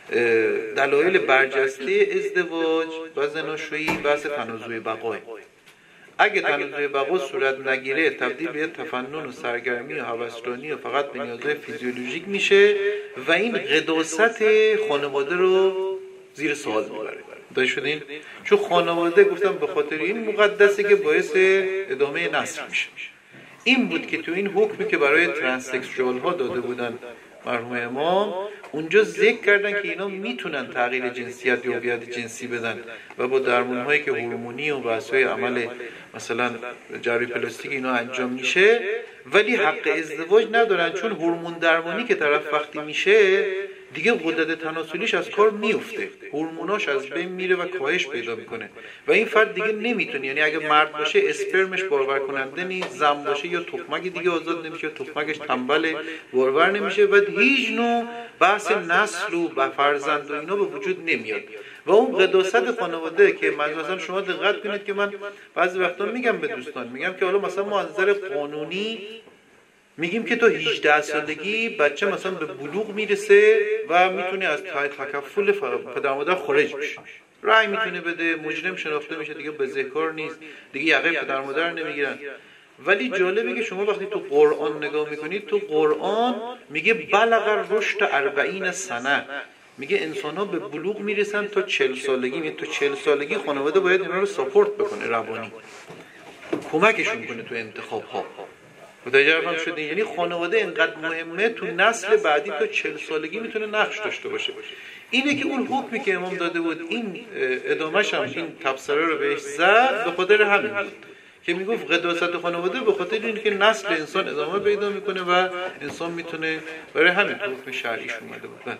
دلایل برجسته ازدواج و زناشویی بحث تنازع بقای. اگه تنازع بقا صورت نگیره تبدیل به تفنن و سرگرمی و هوسرانی و فقط به نیازهای فیزیولوژیک میشه و این قداست خانواده رو زیر سوال میبره. متوجه شدین؟ چون خانواده گفتم به خاطر این مقدسه که باعث ادامه نسل میشه. این بود که تو این حکمی که برای ترانسکسوال ها داده بودن مرحوم امام، اونجا ذکر کردن که اینا میتونن تغییر جنسیت یا هویت جنسی بدن و با درمان هایی که هورمونی و بحث‌های عمل مثلا جراحی پلاستیک اینا انجام میشه، ولی حق ازدواج ندارن، چون هورمون درمانی که طرف وقتی میشه دیگه قدرت تناسلیش از کار میفته، هورموناش از بین میره و کاهش پیدا میکنه و این فرد دیگه نمیتونه، یعنی اگه مرد باشه اسپرمش بارور کننده نیست، زن باشه یا تخمک دیگه آزاد نمیشه، تخمکش تنبله بارور نمیشه و هیچ نوع بحث نسل و فرزند و اینا به وجود نمیاد. و اون قداست خانواده که مثلا شما دقت کنید که من بعضی وقتا میگم به دوستان، میگم که حالا مثلا ما از نظر قانونی میگیم که تا 18 سالگی بچه مثلا به بلوغ میرسه و میتونه از تکفل پدر مادر خارج بشه، رأی میتونه بده، مجرم شناخته میشه، دیگه بزهکار نیست، دیگه یقه پدر مادر نمیگیرن. ولی جالبه که شما وقتی تو قرآن نگاه میکنید، تو قرآن میگه بلغ رشد 40 سنه، میگه انسان ها به بلوغ میرسن تا 40 سالگی. میگه تو 40 سالگی خانواده باید اینا رو ساپورت بکنه، روانی کمکشون کنه تو انتخاب ها. متوجه هم شدین؟ یعنی خانواده اینقدر مهمه تو نسل بعدی تا 40 سالگی میتونه نقش داشته باشه. اینه که اون حکمی که امام داده بود، این ادامهش هم این تبصره رو بهش زد، به خاطر همین بود که میگفت قداست خانواده به خاطر اینه که نسل انسان ادامه پیدا میکنه و انسان میتونه، برای همین حکم شرعیش اومده بود.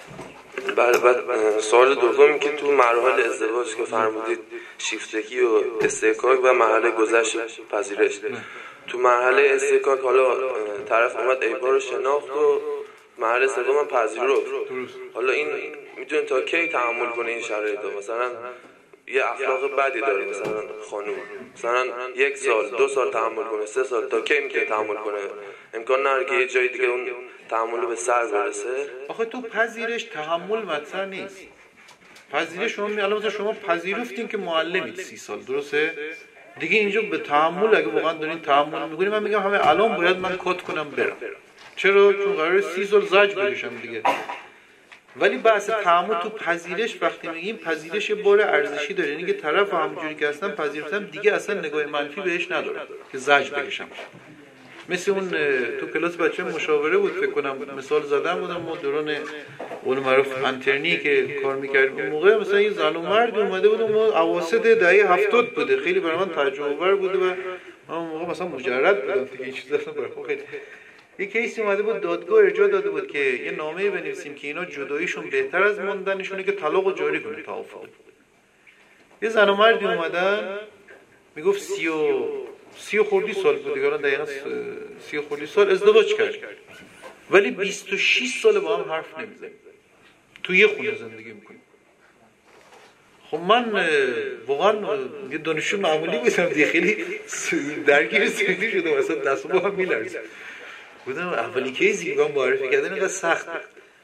بعد سوال دومی که تو مراحل ازدواج که فرمودید شیفتگی و استحقاق و مرحله گذشت پذیرش، تو مرحله استحقاق حالا طرف اومد عیبا رو شناخت و مرحله سوم پذیرفت، حالا این میتونه تا کی تحمل کنه این شرایط؟ مثلا یه اخلاق بدی داره مثلا خانوم، مثلا 1 سال 2 سال تحمل کنه، 3 سال، تا کی میتونه تحمل کنه؟ امکان نداره که یه جای دیگه اون تحمل به سر برسه؟ آخه تو پذیرش تحمل مطرح نیست. پذیرش شما الان شما پذیرفتین که معلمید 30 سال، درسته؟ دیگه اینجا به تحمل اگه واقعا دارین تحمل میکنین، من میگم همه الان باید من کات کنم برم. چرا؟ چون قراره 30 سال زجر بکشم دیگه. ولی بحث تحمل تو پذیرش وقتی میگیم، پذیرش یه بار ارزشی داره، یعنی که طرف همونجوری که هستن پذیرفتم، دیگه اصلا نگاه منفی بهش ندارم که زجر بکشم. مثل اون تو کلاس بچه مشاوره بود فکر کنم مثال زدم بودم، ما دوران اون معروف انترنی که کار میکردیم اون موقع، مثلا یه زن و مرد اومده بود، ما اواسط دهه 70 بوده، خیلی برای من تجربه بر بوده و من اون موقع مثلا مجرد بودم دیگه، این چیزا اصلا برام خیلی. یه کیسی اومده بود دادگاه ارجاع داده بود که یه نامه بنویسیم که اینا جداییشون بهتر از موندنشونه که طلاق جاری کنه توافق. یه زن و مردی اومدن میگفت 30 خردی سال بود دیگه، دقیقاً 30 خردی سال ازدواج کرد، ولی 26 سال با هم حرف نمیزنیم، تو یه خونه زندگی میکنیم. خب من واقعا یه دانشجو معمولی بودم دیگه، خیلی درگیر سنی شدم، مثلا دستم هم میلرزید. بودم اولی کیزی که معرفی کردن اینقدر سخت بود.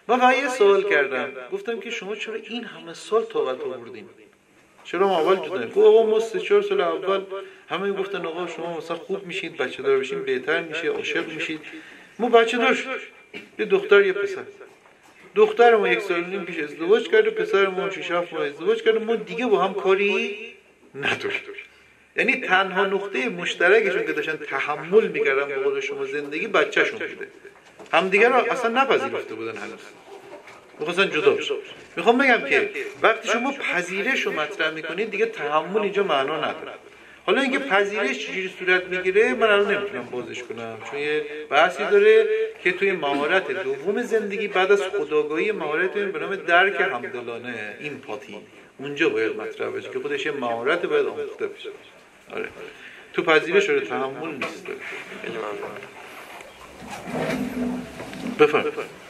من فقط یه سوال کردم، گفتم که شما چرا این همه سال طاقت آوردین؟ چرا ما اول جدا؟ گفت آقا ما 3-4 سال اول همه گفتن آقا شما مثلا خوب میشید، بچه دار بشین بهتر میشه، عاشق میشید. ما بچه دار شد، یه دختر یه پسر. دختر ما 1.5 سال پیش ازدواج کرده، پسر ما 6-7 ماه ازدواج کرده، ما دیگه با هم کاری نداشت. یعنی تنها نقطه مشترکشون که داشتن تحمل میکردن به قول شما زندگی بچه‌شون بوده. همدیگه رو اصلا نپذیرفته بودن هنوز. می‌خواستن جدا بشن. میخوام بگم که وقتی شما پذیرش رو مطرح میکنید دیگه تحمل اینجا معنا نداره. حالا اینکه پذیرش چجوری صورت میگیره من الان نمیتونم بازش کنم، چون یه بحثی داره که توی مهارت دوم زندگی بعد از خودآگاهی مهارت به نام درک همدلانه، ایمپاتی، اونجا باید مطرح بشه که خودش یه مهارت باید آموخته بشه. آره. تو پذیرش رو تحمل نیست. بفرمایید.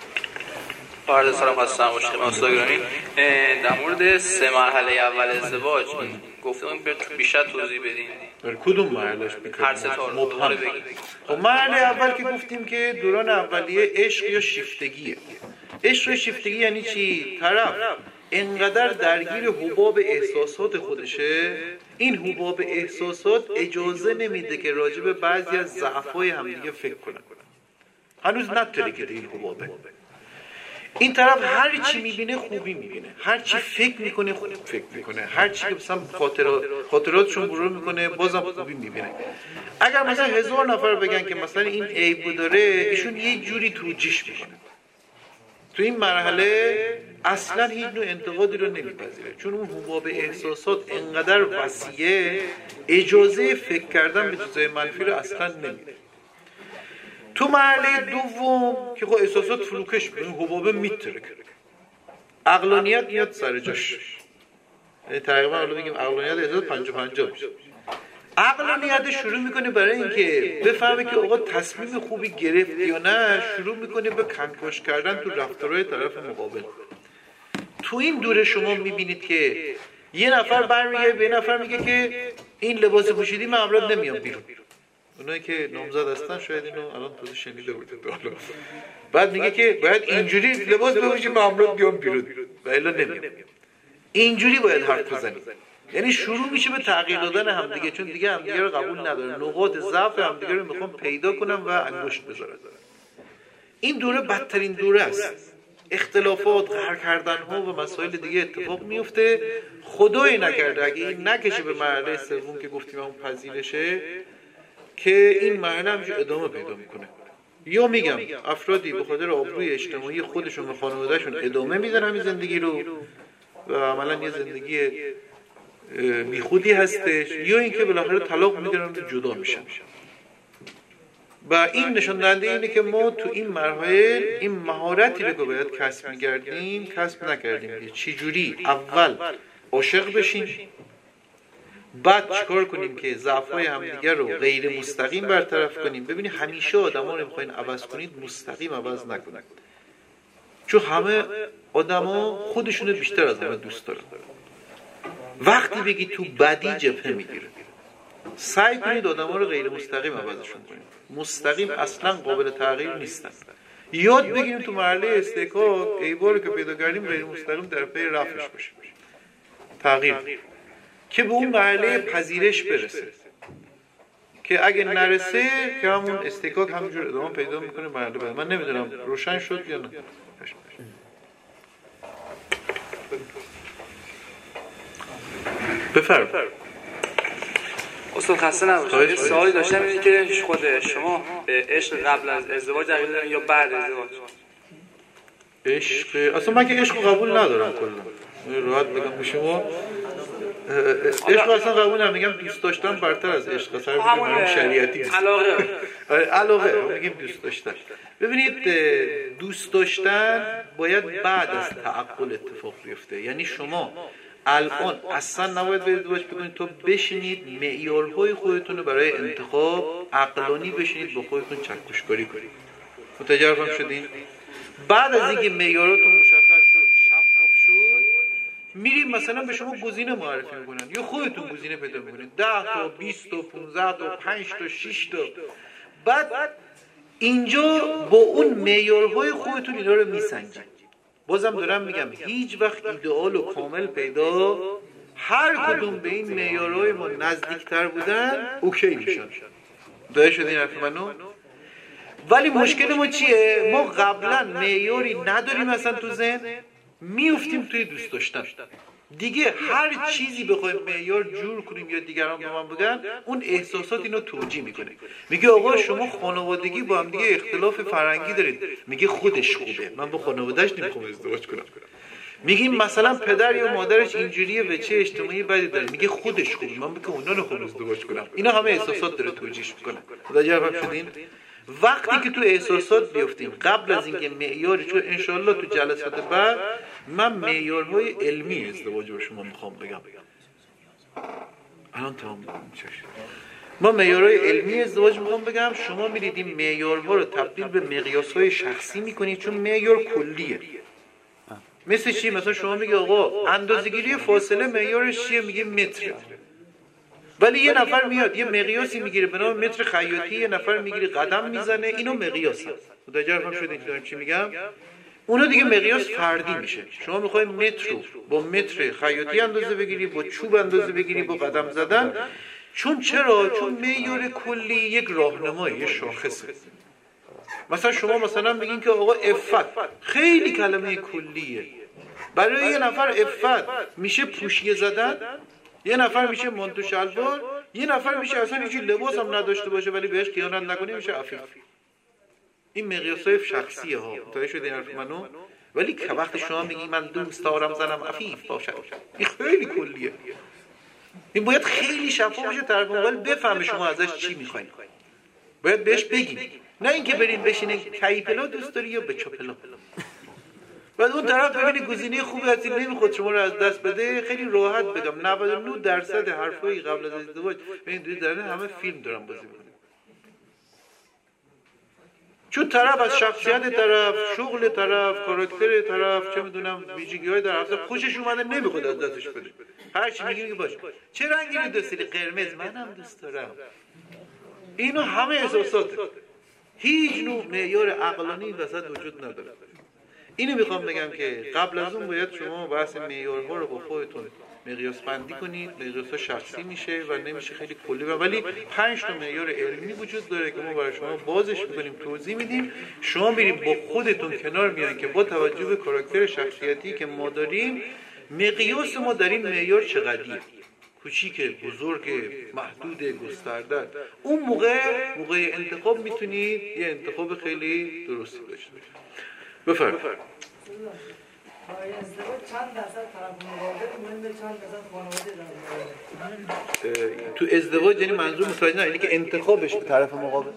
عرض سلام هستم مشکل مستقیمی در مورد 3 مرحله اول ازدواج گفتم بیشتر توضیح بدین. کدوم مرحلهش هر سه تا رو بگید. خب مرحله اول که گفتیم که دوران اولیه عشق یا شیفتگیه. عشق یا شیفتگی یعنی چی؟ طرف انقدر درگیر حباب احساسات خودشه، این حباب احساسات اجازه نمیده که راجع به بعضی از ضعف‌های همدیگه فکر کنن. هنوز نترکیده این حبابه. این طرف هر چی میبینه خوبی میبینه، هر چی فکر میکنه خوب فکر میکنه، هر چی که مثلا خاطراتشون مرور میکنه بازم خوبی میبینه. اگر مثلا 1000 نفر بگن که مثلا این عیبو داره، ایشون یه جوری توجیش میکنه. تو این مرحله اصلا هیچ نوع انتقادی رو نمیپذیره، چون اون حباب احساسات انقدر وسیعه اجازه فکر کردن به چیزای منفی رو اصلا نمیده. تو مرحله دوم که خب احساسات فروکش میکنه، حبابه میترکه، عقلانیت میاد سر جاش. تقریبا حالا بگیم عقلانیت احساسات 50-50 میشه. عقلانیت شروع میکنه برای اینکه بفهمه که آقا تصمیم خوبی گرفت یا نه، شروع میکنه به کنکاش کردن تو رفتارهای طرف مقابل. تو این دوره شما میبینید که یه نفر برمیگه به نفر میگه که این لباس پوشیدی من امروز نمیام بیرون. اونایی که نامزد هستن شاید اینو الان تازه شنیده بودید. بعد میگه که باید اینجوری لباس بپوشی من امروز بیام بیرون و الا نمیام. اینجوری باید حرف بزنید. یعنی شروع میشه به تغییر دادن همدیگه، چون دیگه همدیگه رو قبول نداره، نقاط ضعف همدیگه رو میخوام پیدا کنم و انگشت بذارم. این دوره بدترین دوره است. اختلافات، قهر کردن ها و مسائل دیگه اتفاق میفته. خدای نکرده اگه این نکشه به مرحله سوم که گفتیم اون پذیرشه، که این مرحله همینجور ادامه پیدا میکنه. یا میگم افرادی به خاطر آبروی اجتماعی خودشون و خانوادهشون ادامه میدن همین زندگی رو و عملا یه زندگی بیخودی هستش، یا اینکه بالاخره طلاق میدن و جدا میشن. و این نشان دهنده اینه که ما تو این مرحله این مهارتی رو که باید کسب می‌کردیم کسب نکردیم. چجوری اول عاشق بشیم، بعد چیکار کنیم که ضعف‌های همدیگه رو غیر مستقیم برطرف کنیم. ببینید همیشه آدما رو می‌خواین عوض کنید، مستقیم عوض نکنید، چون همه آدما خودشونو بیشتر از همه دوست دارن. وقتی بگی تو بدی جبهه میگیره، سعی کنید آدما رو غیر مستقیم عوضشون کنید. مستقیم اصلا قابل تغییر نیستن. یاد بگیریم تو مرحله استحقاق ایبارو که پیدا کردیم غیر مستقیم در پی رفعش باشیم، تغییر که به اون مرحله پذیرش برسه، که اگه نرسه که همون استحقاق همونجور ادامه پیدا میکنه مرحله بعد. من نمیدونم روشن شد یا نه. بفرمایید. استاد خسته نباشید. سوالی داشتم اینه که خود شما عشق قبل از ازدواج عقیده دارین یا بعد ازدواج؟ عشق اصلا من که عشق قبول ندارم کلا. راحت بگم به شما عشق اصلا قبول نمیگم، دوست داشتن برتر از عشق. اصلا همون شریعتی علاقه میگیم دوست داشتن. ببینید دوست داشتن باید بعد از تعقل اتفاق بیفته. یعنی شما الان اصلا نباید به ازدواج بکنید تا بشینید معیارهای خودتون رو برای انتخاب عقلانی بشینید با خودتون چکشکاری کنید. متوجه شدین؟ بعد از اینکه معیاراتون مشخص شد، شفاف شد، میریم مثلا به شما گزینه معرفی میکنن یا خودتون گزینه پیدا میکنید 10 تا 20 تا 15 تا 5 تا 6 تا. بعد اینجا با اون معیارهای خودتون اینا رو میسنجید بازم دارم میگم هیچ وقت ایدئال و کامل پیدا هر کدوم به این معیارهای ما نزدیکتر بودن اوکی میشن. داره شد این حرف منو؟ ولی مشکل ما چیه؟ ما قبلا معیاری نداریم اصلا تو ذهن، میافتیم توی دوست داشتن. دیگه هر چیزی بخوایم معیار جور کنیم یا دیگران به من بگن، اون احساسات اینو توجیه میکنه. میگه آقا شما خانوادگی با هم دیگه اختلاف فرهنگی دارید، میگه خودش خوبه، من با خانواده‌اش نمیخوام ازدواج کنم. میگیم مثلا پدر یا مادرش اینجوریه و چه اجتماعی بدی داره، میگه خودش خوبه، من بگم اونا نخوام ازدواج کنم. اینا همه احساسات داره توجیه میکنه. متوجه شدین؟ وقتی که تو احساسات بیفتیم قبل از اینکه معیاری، چون انشالله تو جلسات بعد من معیارهای علمی ازدواج رو شما میخوام بگم. الان تمام شد. ما معیارهای علمی ازدواج میخوام بگم، شما میرید این معیارها رو تبدیل به مقیاسهای شخصی میکنید، چون معیار کلیه. مثل چی؟ مثلا شما میگه آقا اندازه‌گیری فاصله معیارش چیه؟ میگه متر. ولی یه نفر میاد یه مقیاسی میگیره به نام متر خیاطی، یه نفر میگیره قدم میزنه، اینو مقیاسه. متوجه شدید دارم چی میگم؟ اونا دیگه مقیاس فردی میشه. شما میخواید متر رو با متر خیاطی اندازه بگیری، با چوب اندازه بگیری، با قدم زدن. چون چرا؟ چون معیار کلی یک راهنمایی، یه شاخصه. مثلا شما مثلا بگین که آقا عفت خیلی کلمه کلیه. برای یه نفر عفت میشه پوشیه زدن، یه نفر میشه مانتو شلوار، یه نفر میشه اصلا هیچ لباس هم نداشته باشه ولی بهش خیانت نکنه، میشه عفیف. این مقیاسای شخصیه ها. متوجه شدین حرف منو؟ ولی که وقتی شما میگی من دوست دارم زنم عفیف باشه، این خیلی کلیه. این باید خیلی شفاف بشه، طرف مقابل بفهمه شما ازش چی میخواین. باید بهش بگین، نه اینکه برین بشینین کیپلا دوست داری یا بچپلا. بعد اون طرف ببینی گزینه خوبی هستی نمیخواد شما رو از دست بده. خیلی راحت بگم 99% حرفای قبل از ازدواج ببین دارن همه فیلم دارن بازی میکنن. چون طرف از شخصیت طرف، شغل طرف، کاراکتر طرف، چه میدونم ویژگی‌های طرف خوشش اومده، نمیخواد از دستش بده. هر چی میگی باشه. چه رنگی رو دوست داری؟ قرمز. منم دوست دارم. اینو همه احساساته. هیچ نوع معیار عقلانی وسط وجود نداره. اینو میخوام بگم که قبل از اون باید شما بحث معیارها رو با خودتون مقیاس بندی کنید. مقیاس‌ها شخصی میشه و نمیشه خیلی کلی، ولی 5 تا معیار علمی وجود داره که ما برای شما بازش می‌کنیم، توضیح میدیم. شما میریم با خودتون کنار میایین که با توجه به کاراکتر شخصیتی که ما داریم، مقیاس ما در این معیار چقدریه، کوچیکه، بزرگ، محدود، گسترده. اون موقع انتخاب میتونید یه انتخاب خیلی درستی داشته باشید. بفرمایید. ازدواج چند درصد طرف مقابل مهمه، چند درصد خانواده تو ازدواج یعنی منظور متوجه نه، یعنی که انتخابش به طرف مقابل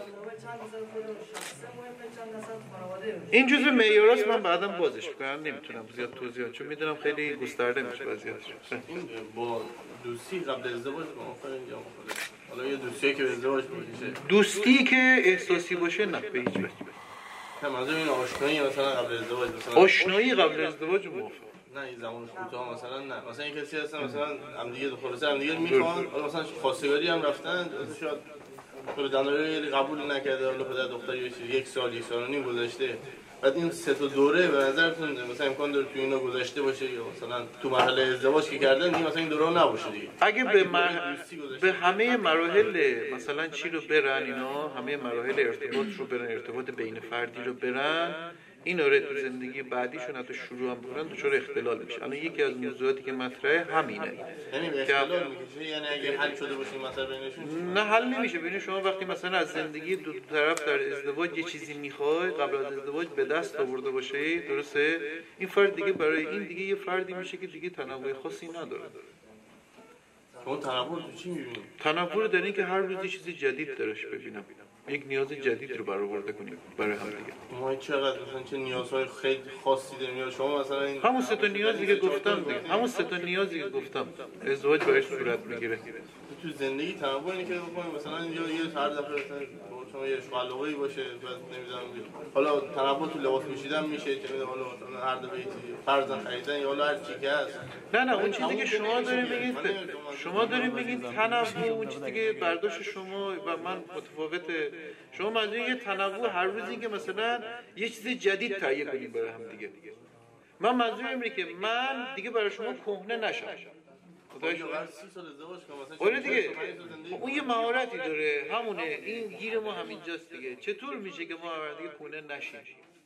این جزء معیاراست. من بعداً بازش می‌کنم، نمیتونم زیاد توضیحات چون میدونم خیلی گسترده میشه وضعیتش. این با دوستی قبل ازدواج موافقین یا مخالف؟ حالا یه دوستی که ازدواج میشه، دوستی که احساسی باشه نه به هیچ وجه. منظور این آشنایی مثلا قبل ازدواج، مثلا آشنایی قبل ازدواج موافق. نه این زمانش کوتاه مثلا، نه مثلا این کسی هستن مثلا هم دیگه خلاصه هم دیگه میخوان، حالا مثلا خواستگاری هم رفتن، شاید به دلایلی قبول نکرده، حالا پدر دختر یک سال و نیم گذشته، بعد این 3 تا دوره به نظرتون مثلا امکان داره تو اینا گذشته باشه یا مثلا تو مرحله ازدواج که کردن این مثلا این دوره نباشه دیگه؟ اگه به همه مراحل مثلا چی رو برن، اینا همه مراحل ارتباط رو برن، ارتباط بین فردی رو برن، این آره تو زندگی بعدیشون حتی شروع هم بکنن دچار اختلال میشه. الان یکی از موضوعاتی که مطرحه همینه. یعنی اختلال میشه، یعنی اگه حل شده باشه مثلا بینشون نه حل نمیشه. ببین شما وقتی مثلا از زندگی دو طرف در ازدواج یه چیزی میخوای قبل از ازدواج به دست آورده باشه، درسته؟ این فرد دیگه برای این دیگه یه فردی میشه که دیگه تنوع خاصی نداره. اون تنوع رو چی می‌بینی؟ تنوع در این که هر روز یه چیز جدید درش ببینم، یک نیاز جدید رو برآورده کنیم برای هم دیگه. ما چقدر مثلا چه نیازهای خیلی خاصی داریم؟ شما مثلا این همون 3 تا نیازی که گفتم دیگه، همون 3 تا نیازی که گفتم ازدواج برایش صورت میگیره. تو زندگی تنوع اینه که بکنیم مثلا یه هر دفعه شما یه علاقه‌ای باشه، بعد نمی‌دونم حالا تنوع تو لباس پوشیدن میشه، چه می‌دونم حالا مثلا هر دفعه فرضاً خریدن یا حالا هر چی که هست. نه اون چیزی که شما دارین میگید، شما دارین میگید تنوع، اون چیزی که برداشت شما و من متفاوته. شما منظور یه تنوع هر روز این که مثلا یه چیز جدید تهیه کنیم برای هم دیگه. من منظورم اینه که من دیگه برای شما کهنه نشم. واقعا 30 سال ازدواج کنم مثلا آره دیگه اون یه مهارتی داره، همونه. این گیر ما همینجاست دیگه. چطور میشه که ما دیگه کهنه نشیم؟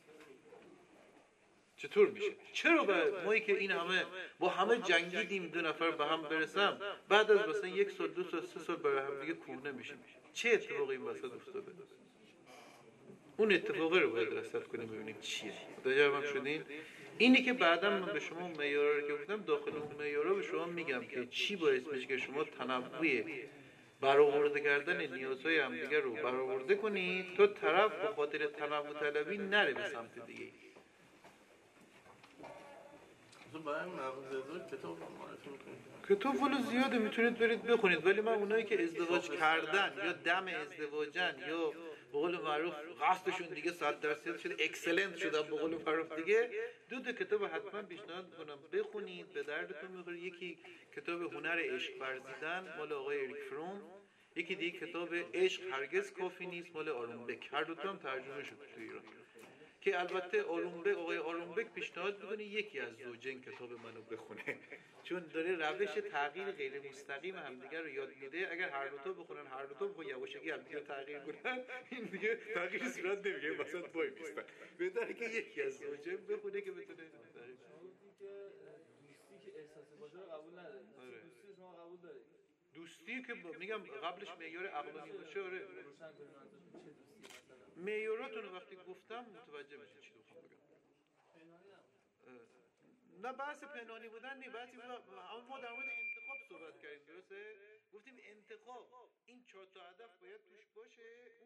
چطور میشه؟ چرا مایی که این همه با همه جنگیدیم 2 نفر به هم برسم، بعد از مثلا 1 سال 2 سال 3 سال برای هم دیگه کهنه میشیم؟ چه اتفاقی این وسط افتاده؟ اون اتفاقی رو باید رصد کنیم ببینیم چیه. متوجه شدین؟ اینی که بعدا من به شما معیارا رو که گفتم، داخل اون معیارا به شما میگم که چی باعث میشه که شما تنوع برآورده کردن نیازهای همدیگه رو برآورده کنید تا طرف به خاطر تنوع طلبی نره به سمت دیگه. کتاب والا زیاده میتونید برید بخونید، ولی من اونایی که ازدواج کردن یا دم ازدواجن یا به قول معروف قصدشون دیگه 100% شده، اکسلنت شدن به قول معروف دیگه، 2 کتاب حتما پیشنهاد میکنم بخونید، به دردتون میخوره. یکی کتاب هنر عشق ورزیدن مال آقای اریک فروم، یکی دیگه کتاب عشق هرگز کافی نیست مال آرونبک. هر دو تا هم ترجمه شده تو ایران، که البته آقای آرونبک پیشنهاد میکنه یکی از زوجین کتاب منو بخونه، چون داره روش تغییر غیر مستقیم همدیگه رو یاد میده. اگر هر دو تا بخونن، هر دو تا بخون یواشکی همدیگه تغییر کنن، این دیگه تغییر صورت نمیگیره، مثلا وای میستن. بهتره که یکی از زوجین بخونه که بتونه دوستی که احساس باشه رو قبول نداره. دوستی شما قبول دارید؟ دوستی که میگم قبلش معیار عقلانی باشه. آره معیاراتون رو وقتی گفتم متوجه بشید چی رو میخوام بگم. نه بحث پنهانی بودن نه، بحثی بود. اما ما در مورد انتخاب صحبت کردیم، درسته؟ گفتیم انتخاب این 4 تا هدف باید توش باشه